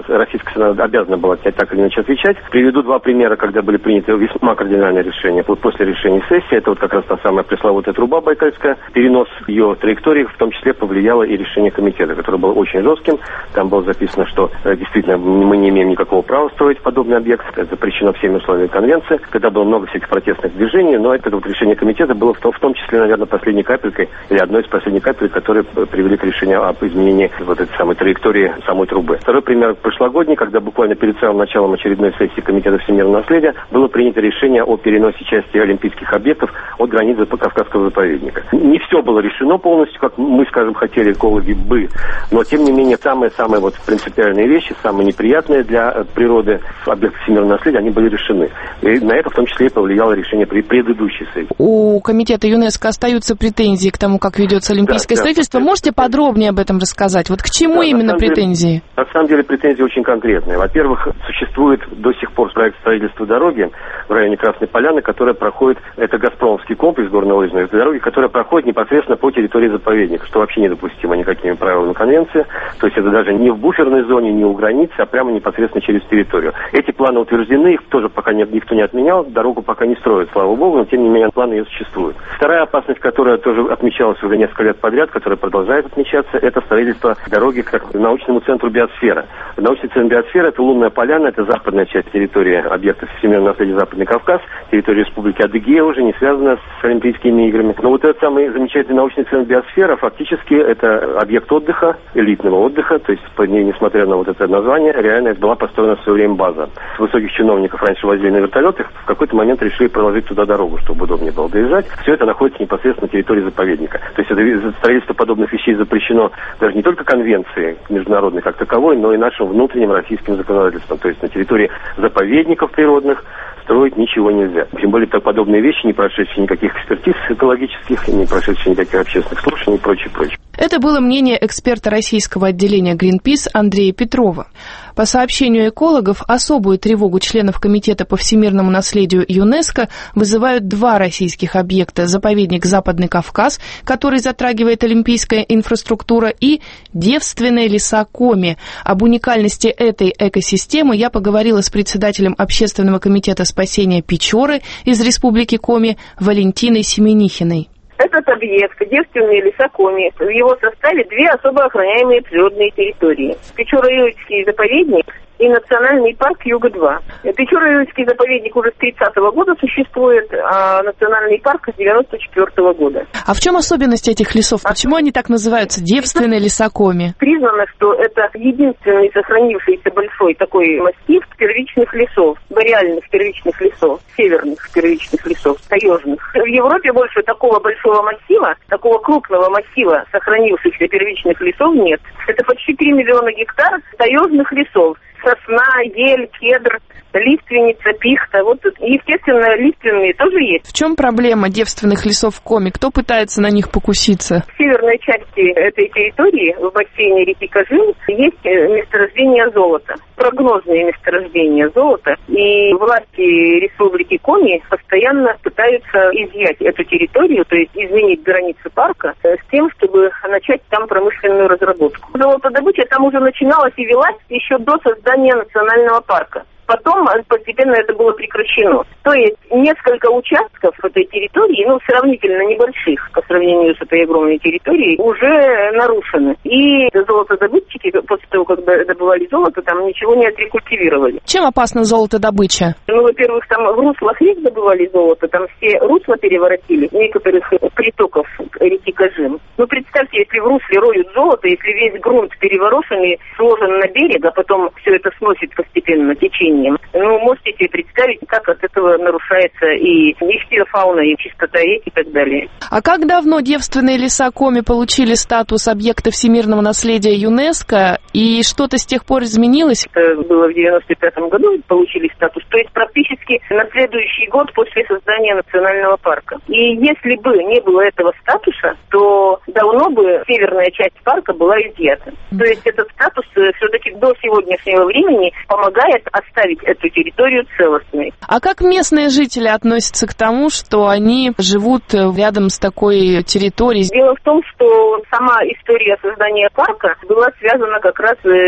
российская сторона обязана была так или иначе отвечать. Приведу два примера, когда были приняты весьма кардинальные решения. Вот после решения сессии, это вот как раз та самая пресловутая труба байкальская, перенос ее траектории в том числе повлияло и решение комитета, которое было очень жестким. Там было записано, что э, действительно мы не имеем никакого права строить подобный объект, это запрещено всеми условиями конвенции. Когда было много всяких протестных движений, но это вот решение комитета было в том, в том числе, наверное, последней капелькой, или одной из последних капель, которые привели к решению об изменении вот этой самой траектории самой трубы. Второй пример прошлогодний, когда буквально перед самым началом очередной сессии Комитета всемирного наследия было принято решение о переносе части олимпийских объектов от границы Кавказского заповедника. Не все было решено полностью, как мы, скажем, хотели, экологи бы, но тем не менее самые-самые вот принципиальные вещи, самые неприятные для природы объектов всемирного наследия, они были решены. И на это в том числе и повлияло решение при предыдущей сессии. У комитета ЮНЕСКО остаются претензии к тому, как ведется олимпийское да, строительство. Да, Можете да. подробнее об этом рассказать? Вот к чему да, именно на претензии? Деле, на самом деле претензии очень конкретные. Во-первых, существует до сих пор проект строительства дороги в районе Красной Поляны, которая проходит, это Газпромовский комплекс горнолыжной дороги, которая проходит непосредственно по территории заповедника, что вообще недопустимо никакими правилами конвенции. То есть это даже не в буферной зоне, не у границы, а прямо непосредственно через территорию. Эти планы утверждены, их тоже пока нет, никто не отменял, дорогу пока не строят, слава богу, но тем не менее планы ее существуют. Вторая опасность, которая тоже отмечалась уже несколько лет подряд, которая продолжает отмечаться, это строительство дороги к научному центру биосфера. Научный центр биосфера — это Лунная поляна, это западная часть территории объектов всемирного наследия Западный Кавказ, территория Республики Адыгея, уже не связана с Олимпийскими играми. Но вот этот самый замечательный научный центр биосфера фактически это объект отдыха, элитного отдыха, то есть несмотря на вот это название, реально была построена в свое время база. С высоких чиновников раньше возили на вертолетах, в какой-то момент решили проложить туда дорогу, чтобы удобнее было доезжать. Все это находится непосредственно на территории заповедника. То есть это строительство подобных вещей запрещено даже не только конвенцией международной как таковой, но и нашим внутренним российским законодательством. То есть на территории заповедников природных строить ничего нельзя. Тем более подобные вещи, не прошедшие никаких экспертиз экологических, не прошедшие никаких общественных слушаний и прочее, прочее. Это было мнение эксперта российского отделения Greenpeace Андрея Петрова. По сообщению экологов, особую тревогу членов Комитета по всемирному наследию ЮНЕСКО вызывают два российских объекта: заповедник Западный Кавказ, который затрагивает олимпийская инфраструктура, и девственные леса Коми. Об уникальности этой экосистемы я поговорила с председателем Общественного комитета спасения Печоры из Республики Коми Валентиной Семенихиной. Этот объект, девственные леса Коми, в его составе две особо охраняемые природные территории. Печора-Юрьский заповедник и национальный парк Юга-два. Печора-Юрьский заповедник уже с тридцатого года существует, а национальный парк с девяносто четвёртого года. А в чем особенность этих лесов? Почему они так называются, девственные леса Коми? Признано, что это единственный сохранившийся большой такой массив первичных лесов, бореальных первичных лесов, северных первичных лесов, таежных. В Европе больше такого большого массива, такого крупного массива сохранившихся первичных лесов нет. Это почти три миллиона гектар таежных лесов. Сосна, ель, кедр, лиственница, пихта. Вот, естественно, лиственные тоже есть. В чем проблема девственных лесов Коми? Кто пытается на них покуситься? В северной части этой территории, в бассейне реки Кожин, есть месторождение золота. Прогнозные месторождения золота. И власти Республики Коми постоянно пытаются изъять эту территорию, то есть изменить границы парка, с тем, чтобы начать там промышленную разработку. Золотодобыча там уже начиналась и велась еще до создания национального парка. Потом постепенно это было прекращено. То есть несколько участков этой территории, ну, сравнительно небольших по сравнению с этой огромной территорией, уже нарушены. И золотодобытчики после того, как добывали золото, там ничего не отрекультивировали. Чем опасна золотодобыча? Ну, во-первых, там в руслах рек добывали золото, там все русла переворотили, некоторых притоков реки Кожин. Ну, представьте, если в русле роют золото, если весь грунт переворошен и сложен на берег, а потом все это сносит постепенно течение. Ну, можете себе представить, как от этого нарушается и нефтяная фауна, и чистота рек и так далее. А как давно девственные леса Коми получили статус объекта всемирного наследия ЮНЕСКО, и что-то с тех пор изменилось? Это было в девяносто пятом году, получили статус, то есть практически на следующий год после создания национального парка. И если бы не было этого статуса, то давно бы северная часть парка была изъята. То есть этот статус все-таки до сегодняшнего времени помогает оставить эту территорию целостной. А как местные жители относятся к тому, что они живут рядом с такой территорией? Дело в том, что сама история создания парка была связана как раз с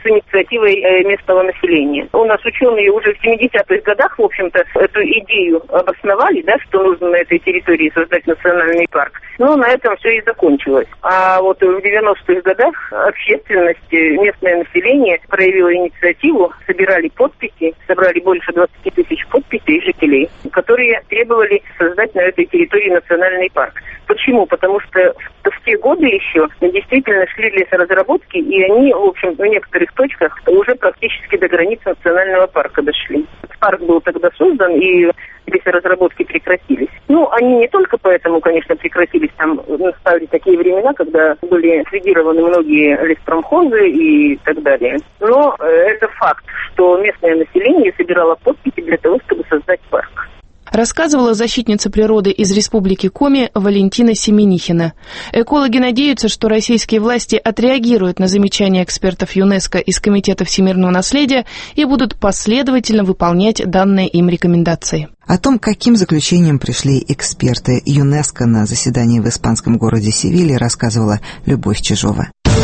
инициативой местного населения. У нас ученые уже в семидесятых годах, в общем-то, эту идею обосновали, да, что нужно на этой территории создать национальный парк. Но на этом все и закончилось. А вот в девяностых годах общественность, местное население проявило инициативу, собирали подписи, собрали больше двадцати тысяч подписей жителей, которые требовали создать на этой территории национальный парк. Почему? Потому что в, в те годы еще действительно шли лесоразработки, и они, в общем, в некоторых точках уже практически до границы национального парка дошли. Парк был тогда создан, и лесоразработки прекратились. Ну, они не только поэтому, конечно, прекратились. Там настали такие времена, когда были ликвидированы многие леспромхозы и так далее. Но это факт, что местное население собирало подписи для того, чтобы создать парк. Рассказывала защитница природы из Республики Коми Валентина Семенихина. Экологи надеются, что российские власти отреагируют на замечания экспертов ЮНЕСКО из Комитета всемирного наследия и будут последовательно выполнять данные им рекомендации. О том, каким заключением пришли эксперты ЮНЕСКО на заседании в испанском городе Севилье, рассказывала Любовь Чижова.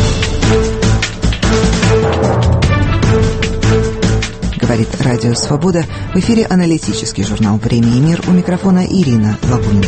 Говорит Радио Свобода. В эфире аналитический журнал «Время и мир». У микрофона Ирина Лавунина.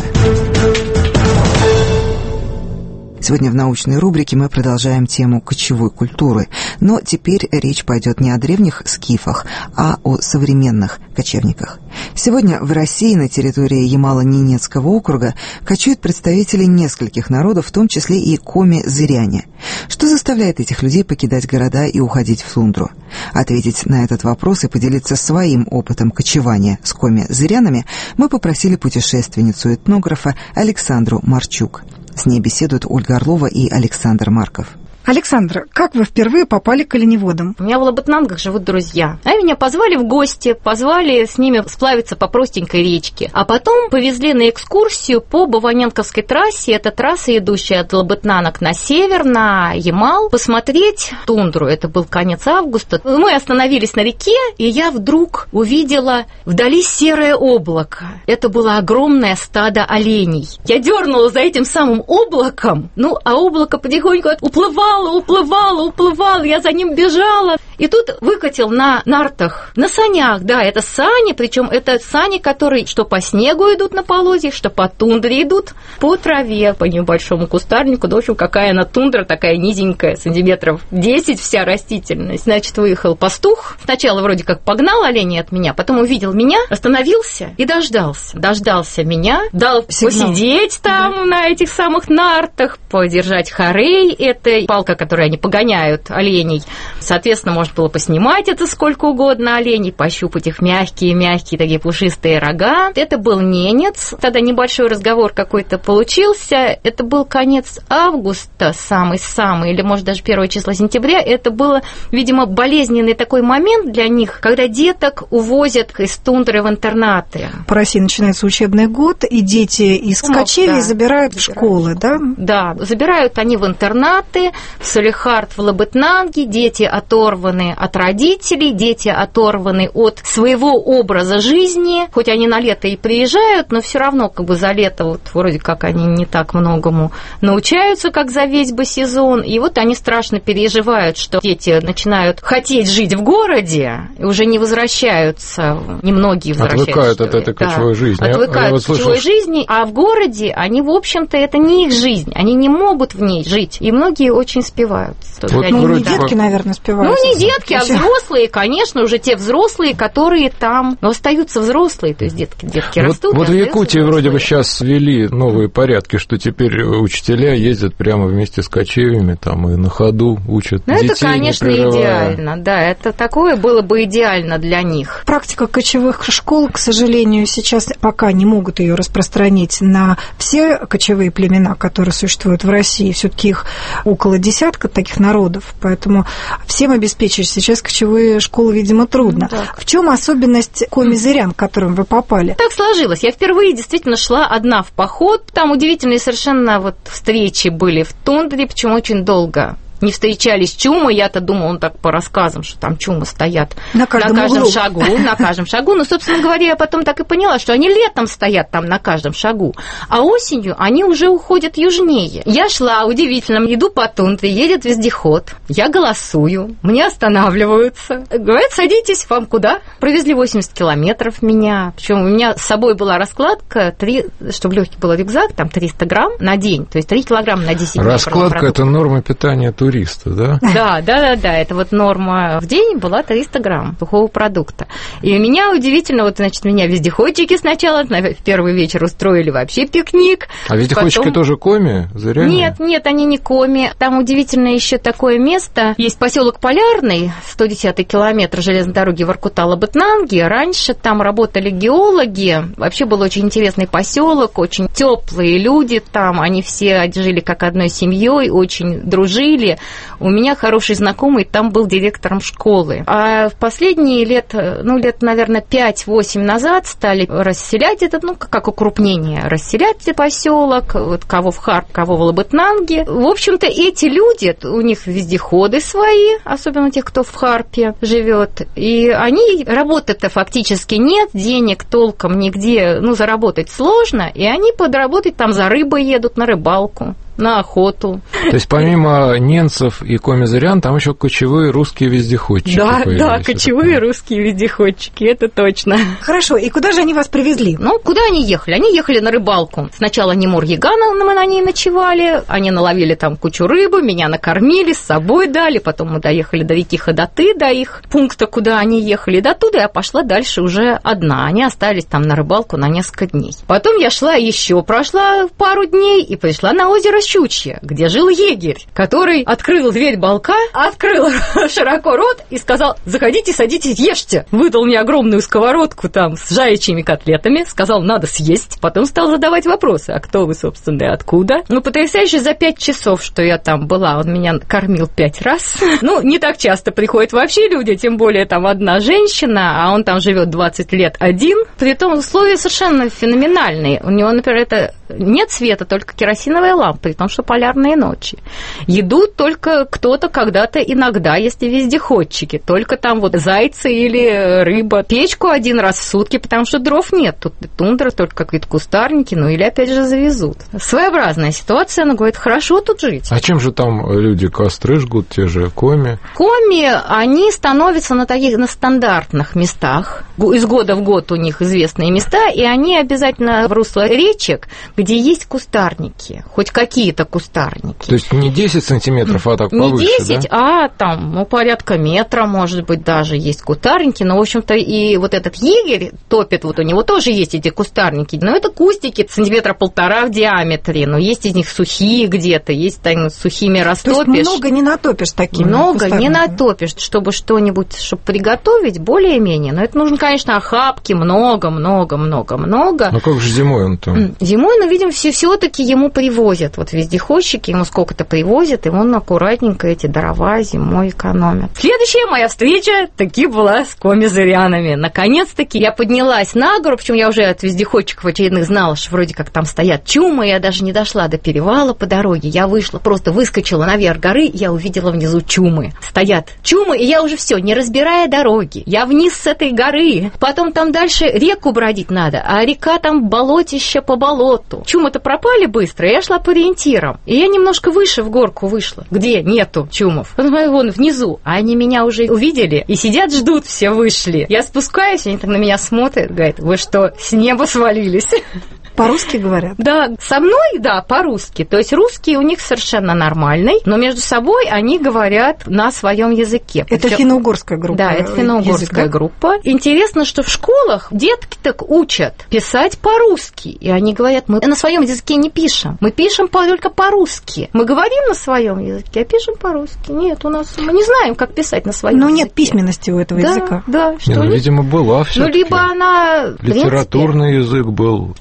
Сегодня в научной рубрике мы продолжаем тему кочевой культуры. Но теперь речь пойдет не о древних скифах, а о современных кочевниках. Сегодня в России на территории Ямало-Ненецкого округа кочуют представители нескольких народов, в том числе и коми-зыряне. Что заставляет этих людей покидать города и уходить в тундру? Ответить на этот вопрос и поделиться своим опытом кочевания с коми-зырянами мы попросили путешественницу-этнографа Александру Марчук. С ней беседуют Ольга Орлова и Александр Марков. Александра, как вы впервые попали к оленеводам? У меня в Лабытнангах живут друзья. А меня позвали в гости, позвали с ними сплавиться по простенькой речке. А потом повезли на экскурсию по Баваненковской трассе. Это трасса, идущая от Лабытнанок на север, на Ямал, посмотреть тундру. Это был конец августа. Мы остановились на реке, и я вдруг увидела вдали серое облако. Это было огромное стадо оленей. Я дернула за этим самым облаком, ну, а облако потихоньку уплывало, уплывала, уплывала, я за ним бежала. И тут выкатил на нартах, на санях, да, это сани, причем это сани, которые что по снегу идут на полозьях, что по тундре идут, по траве, по небольшому кустарнику. Да, в общем, какая она тундра, такая низенькая, сантиметров десять вся растительность. Значит, выехал пастух, сначала вроде как погнал оленей от меня, потом увидел меня, остановился и дождался. Дождался меня, дал сигнал. Посидеть там, да, на этих самых нартах, подержать хорей, это палка, которой они погоняют оленей. Соответственно, можно было поснимать это сколько угодно оленей, пощупать их мягкие-мягкие такие пушистые рога. Это был ненец. Тогда небольшой разговор какой-то получился. Это был конец августа, самый-самый, или, может, даже первое число сентября. Это было, видимо, болезненный такой момент для них, когда деток увозят из тундры в интернаты. По России начинается учебный год, и дети из кочевий, да, забирают в школы, да? Да, забирают они в интернаты, в Салехард, в Лабытнанги. Дети оторваны от родителей, дети оторваны от своего образа жизни. Хоть они на лето и приезжают, но все равно как бы за лето вот вроде как они не так многому научаются, как за весь бы сезон. И вот они страшно переживают, что дети начинают хотеть жить в городе и уже не возвращаются, немногие возвращаются. Отвыкают от этой кочевой, да, жизни. Отвыкают от кочевой слышал... жизни, а в городе они, в общем-то, это не их жизнь, они не могут в ней жить, и многие очень спиваются. Вот ну, не детки, наверное, спиваются. Ну, не детки, а взрослые, конечно, уже те взрослые, которые там, но остаются взрослые, то есть детки, детки вот, растут. Вот в Якутии вроде бы сейчас ввели новые порядки, что теперь учителя ездят прямо вместе с кочевьями там и на ходу учат ну, детей, это, конечно, идеально, да, это такое было бы идеально для них. Практика кочевых школ, к сожалению, сейчас пока не могут ее распространить на все кочевые племена, которые существуют в России. Все-таки их около десятка таких народов, поэтому всем обеспечить сейчас кочевые школы, видимо, трудно. Ну, в чем особенность коми-зырян, к которым вы попали? Так сложилось. Я впервые действительно шла одна в поход. Там удивительные совершенно вот встречи были в тундре, причем очень долго не встречались чумы. Я-то думала, он так по рассказам, что там чумы стоят на каждом, на каждом углу. шагу, на каждом шагу. Ну, собственно говоря, я потом так и поняла, что они летом стоят там на каждом шагу, а осенью они уже уходят южнее. Я шла, удивительно, иду по тундре, едет вездеход, я голосую, мне останавливаются, говорят, садитесь, вам куда? Провезли восемьдесят километров меня, причем у меня с собой была раскладка, три, чтобы легкий был рюкзак, там триста грамм на день, то есть три килограмма на десять дней. Раскладка – это норма питания туриста, да? Да, да, да, да, это вот норма в день была триста грамм сухого продукта. И у меня удивительно, вот, значит, меня вездеходчики сначала в первый вечер устроили вообще пикник. А вездеходчики потом... тоже коми? Зря нет, нет, они не коми. Там удивительно еще такое место. Есть поселок Полярный, сто десятый километр железной дороги Воркута-Лабытнанги. Раньше там работали геологи. Вообще был очень интересный поселок, очень теплые люди там. Они все жили как одной семьей, очень дружили. У меня хороший знакомый там был директором школы. А в последние лет, ну, лет, наверное, пять-восемь назад стали расселять этот, ну, как укрупнение, расселять поселок, вот кого в Харп, кого в Лабытнанге. В общем-то, эти люди, у них вездеходы свои, особенно тех, кто в Харпе живет, и они, работы-то фактически нет, денег толком нигде, ну, заработать сложно, и они подработать там за рыбой едут, на рыбалку, на охоту. То есть помимо ненцев и коми-зырян, там еще кочевые русские вездеходчики. Да, да, кочевые русские вездеходчики, это точно. Хорошо, и куда же они вас привезли? Ну, куда они ехали? Они ехали на рыбалку. Сначала Немор-Ягана, мы на ней ночевали, они наловили там кучу рыбы, меня накормили, с собой дали, потом мы доехали до реки Ходоты, до их пункта, куда они ехали, до туда я пошла дальше уже одна. Они остались там на рыбалку на несколько дней. Потом я шла еще, прошла пару дней и пришла на озеро Щучье, где жил егерь, который открыл дверь балка, открыл широко рот и сказал: заходите, садитесь, ешьте. Выдал мне огромную сковородку там с заячьими котлетами, сказал, надо съесть. Потом стал задавать вопросы, а кто вы, собственно, и откуда. Ну, потрясающе, за пять часов, что я там была, он меня кормил пять раз. Ну, не так часто приходят вообще люди, тем более там одна женщина, а он там живет двадцать лет один. Притом условия совершенно феноменальные. У него, например, это нет света, только керосиновая лампа, потому что полярные ночи. Едут только кто-то когда-то иногда, если вездеходчики, только там вот зайцы или рыба. Печку один раз в сутки, потому что дров нет. Тут тундра, только какие-то кустарники, ну или опять же завезут. Своеобразная ситуация, она говорит, хорошо тут жить. А чем же там люди костры жгут, те же коми? Коми, они становятся на таких, на стандартных местах. Из года в год у них известные места, и они обязательно в русло речек, где есть кустарники, хоть какие-то кустарники. То есть не десять сантиметров, а так повыше, не десять, да? А там, ну, порядка метра, может быть, даже есть кустарники, но, в общем-то, и вот этот егерь топит, вот у него тоже есть эти кустарники, но это кустики сантиметра полтора в диаметре, но есть из них сухие где-то, есть там сухими растопишь. То есть много не натопишь такими Много не натопишь, чтобы что-нибудь, чтобы приготовить, более-менее, но это нужно, конечно, охапки, много-много-много-много. Ну как же зимой он там? Зимой, ну, видим, все-таки ему привозят, вот вездеходчики, ему сколько-то привозят, и он аккуратненько эти дрова зимой экономит. Следующая моя встреча таки была с коми-зырянами. Наконец-таки я поднялась на гору, причем я уже от вездеходчиков очередных знала, что вроде как там стоят чумы, я даже не дошла до перевала по дороге, я вышла, просто выскочила наверх горы, я увидела внизу чумы. Стоят чумы, и я уже все, не разбирая дороги, я вниз с этой горы, потом там дальше реку бродить надо, а река там болотище по болоту. Чумы-то пропали быстро, я шла по ориентирам, и я немножко выше в горку вышла, где нету чумов, вон внизу, а они меня уже увидели и сидят, ждут, все вышли. Я спускаюсь, они так на меня смотрят, говорят, вы что, с неба свалились? По-русски говорят? Да, со мной, да, по-русски. То есть русский у них совершенно нормальный, но между собой они говорят на своем языке. Это Причём... финно-угорская группа. Да, это финно-угорская язык, группа. Интересно, что в школах детки так учат писать по-русски. И они говорят, мы на своем языке не пишем. Мы пишем только по-русски. Мы говорим на своем языке, а пишем по-русски. Нет, у нас мы не знаем, как писать на своем но языке. Но нет письменности у этого да, языка. Да, что не, ну, видимо, была всё-таки. Ну, либо она... Литературный принципе... язык был, то есть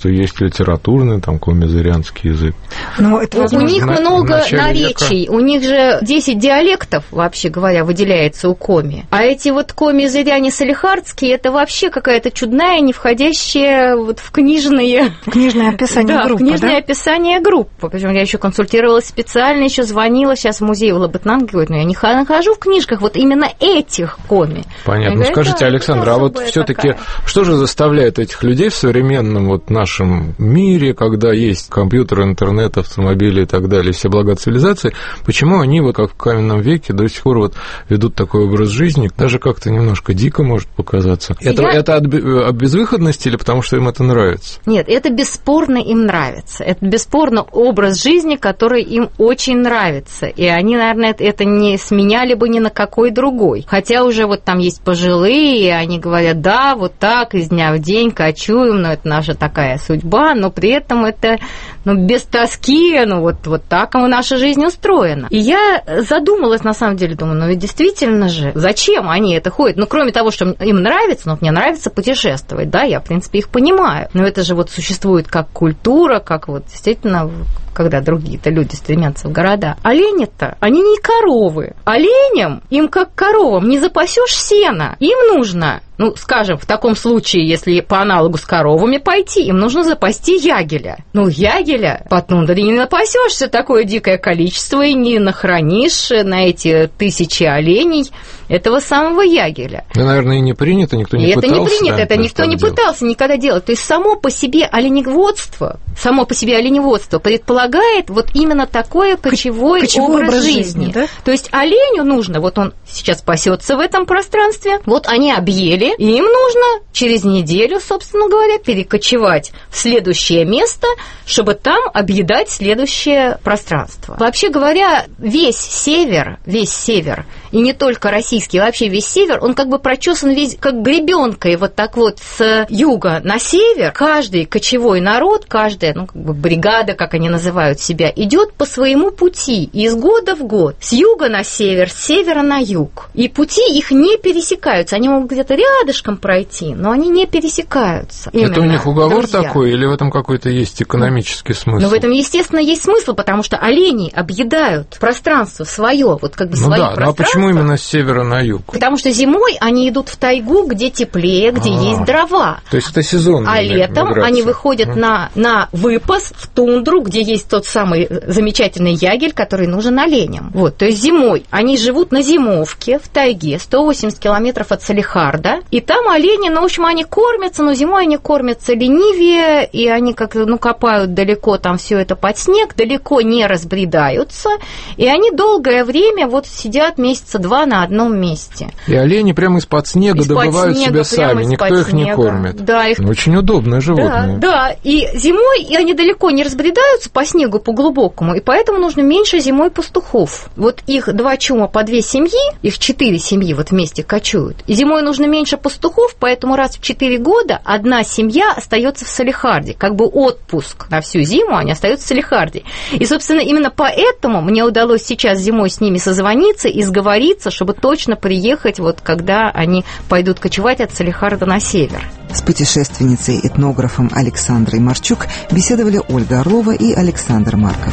литературный, там, коммезырянский язык. Но это, у них на, много наречий, века. У них же десять диалектов, вообще говоря, выделяется у коми. А эти вот коми-зыряне-салихардские, это вообще какая-то чудная, не входящая вот в книжные... Книжное описание да, группы, книжное да? описание группы. Причем я еще консультировалась специально, еще звонила сейчас в музей в Лабытнанге, говорит, ну я не нахожу в книжках вот именно этих коми. Понятно. Говорю, ну скажите, да, Александра, а вот все-таки что же заставляет этих людей в современном вот нашем мире, когда есть компьютер, интернет, автомобили и так далее, все блага цивилизации, почему они вот как в каменном веке до сих пор вот ведут такой образ жизни, даже как-то немножко дико может показаться. Это, я... это от, от безвыходности или потому что им это нравится? Нет, это бесспорно им нравится. Это бесспорно образ жизни, который им очень нравится. И они, наверное, это не сменяли бы ни на какой другой. Хотя уже вот там есть пожилые, и они говорят, да, вот так, из дня в день кочуем, но это наша такая судьба, но при этом это ну, без тоски, ну вот, вот так наша жизнь устроена. И я задумалась, на самом деле, думаю, ну ведь действительно же, зачем они это ходят? Ну, кроме того, что им нравится, но мне нравится путешествовать, да, я, в принципе, их понимаю. Но это же вот существует как культура, как вот действительно... когда другие-то люди стремятся в города. Олени-то, они не коровы. Оленям, им как коровам, не запасешь сена. Им нужно, ну, скажем, в таком случае, если по аналогу с коровами пойти, им нужно запасти ягеля. Ну, ягеля по тундре не напасешься такое дикое количество и не нахранишь на эти тысячи оленей этого самого ягеля. Да, наверное, и не принято, никто не и пытался. Это не принято, да, это никто не делать. пытался никогда делать. То есть само по себе оленеводство, само по себе оленеводство предполагает вот именно такое кочевой, кочевой образ, образ жизни. жизни. Да? То есть оленю нужно, вот он сейчас пасется в этом пространстве, вот они объели, и им нужно через неделю, собственно говоря, перекочевать в следующее место, чтобы там объедать следующее пространство. Вообще говоря, весь север, весь север, и не только российский, вообще весь север, он как бы прочесан весь как гребенкой, вот так вот с юга на север. Каждый кочевой народ, каждая, ну, как бы бригада, как они называют себя, идет по своему пути из года в год, с юга на север, с севера на юг. И пути их не пересекаются. Они могут где-то рядышком пройти, но они не пересекаются. Именно, это у них уговор друзья. Такой, или в этом какой-то есть экономический смысл? Ну, в этом, естественно, есть смысл, потому что олени объедают пространство свое, вот как бы ну свои да, пространства. Ну а почему именно с севера на юг? Потому что зимой они идут в тайгу, где теплее, где А-а-а. есть дрова. То есть это сезонная А летом миграция. они выходят mm. на, на выпас в тундру, где есть тот самый замечательный ягель, который нужен оленям. Вот, то есть зимой они живут на зимовке в тайге, сто восемьдесят километров от Салихарда, и там олени, ну, в общем, они кормятся, но зимой они кормятся ленивее, и они как ну, копают далеко там все это под снег, далеко не разбредаются, и они долгое время вот сидят месяца два на одном месте. И олени прямо из-под снега из-под добывают снега, себя сами, никто их снега. не кормит. Да, их... Очень удобное животное. Да, да, и зимой и они далеко не разбредаются по снегу, по глубокому, и поэтому нужно меньше зимой пастухов. Вот их два чума по две семьи, их четыре семьи вот вместе кочуют, и зимой нужно меньше пастухов, поэтому раз в четыре года одна семья остается в Салихарде, как бы отпуск на всю зиму, они остаются в Салихарде. И, собственно, именно поэтому мне удалось сейчас зимой с ними созвониться и сговориться, чтобы точно приехать, вот когда они пойдут кочевать от Салихарда на север. С путешественницей-этнографом Александрой Марчук беседовали Ольга Орлова и Александр Марков.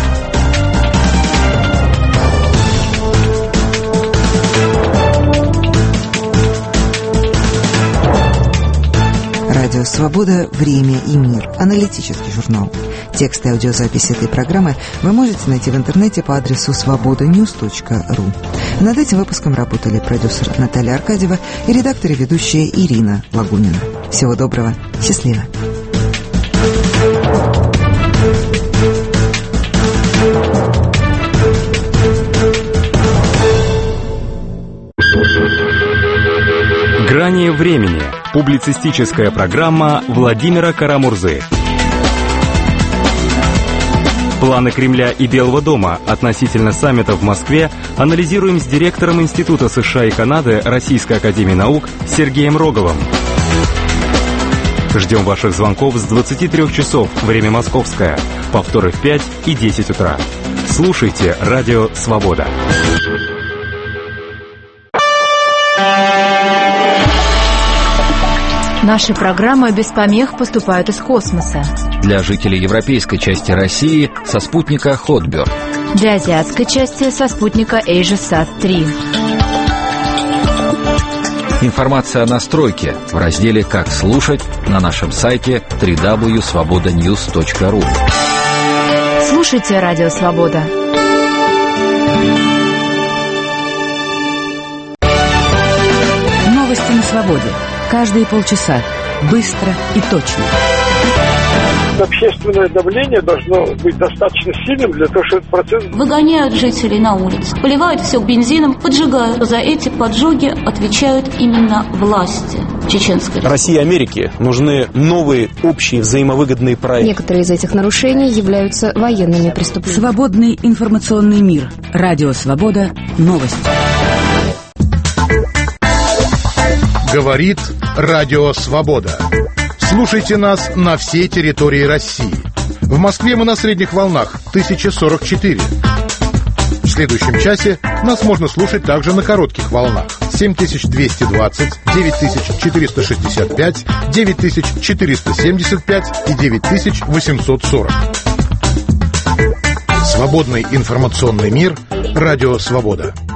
Радио «Свобода. Время и мир». Аналитический журнал. Текст и аудиозапись этой программы вы можете найти в интернете по адресу свобода ньюс точка ру. Над этим выпуском работали продюсер Наталья Аркадьева и редактор и ведущая Ирина Лагунина. Всего доброго. Счастливо. «Грани времени». Публицистическая программа Владимира Карамурзы. Планы Кремля и Белого дома относительно саммита в Москве анализируем с директором Института США и Канады Российской академии наук Сергеем Роговым. Ждем ваших звонков с двадцати трёх часов, время московское, повторы в пять и десять утра. Слушайте «Радио Свобода». Наши программы без помех поступают из космоса. Для жителей европейской части России со спутника Хотберг. Для азиатской части со спутника AsiaSat три. Информация о настройке в разделе «Как слушать» на нашем сайте дабл ю дабл ю дабл ю точка свобода ньюс точка ру. Слушайте Радио Свобода. Новости на свободе. Каждые полчаса. Быстро и точно. Общественное давление должно быть достаточно сильным для того, чтобы этот процесс... Выгоняют жителей на улицу, поливают все бензином, поджигают. За эти поджоги отвечают именно власти чеченской. России и Америке нужны новые общие взаимовыгодные проекты. Некоторые из этих нарушений являются военными преступлениями. Свободный информационный мир. Радио Свобода. Новости. Говорит Радио Свобода. Слушайте нас на всей территории России. В Москве мы на средних волнах тысяча сорок четыре. В следующем часе нас можно слушать также на коротких волнах семь тысяч двести двадцать, девять тысяч четыреста шестьдесят пять, девять тысяч четыреста семьдесят пять и девять тысяч восемьсот сорок. Свободный информационный мир. Радио Свобода.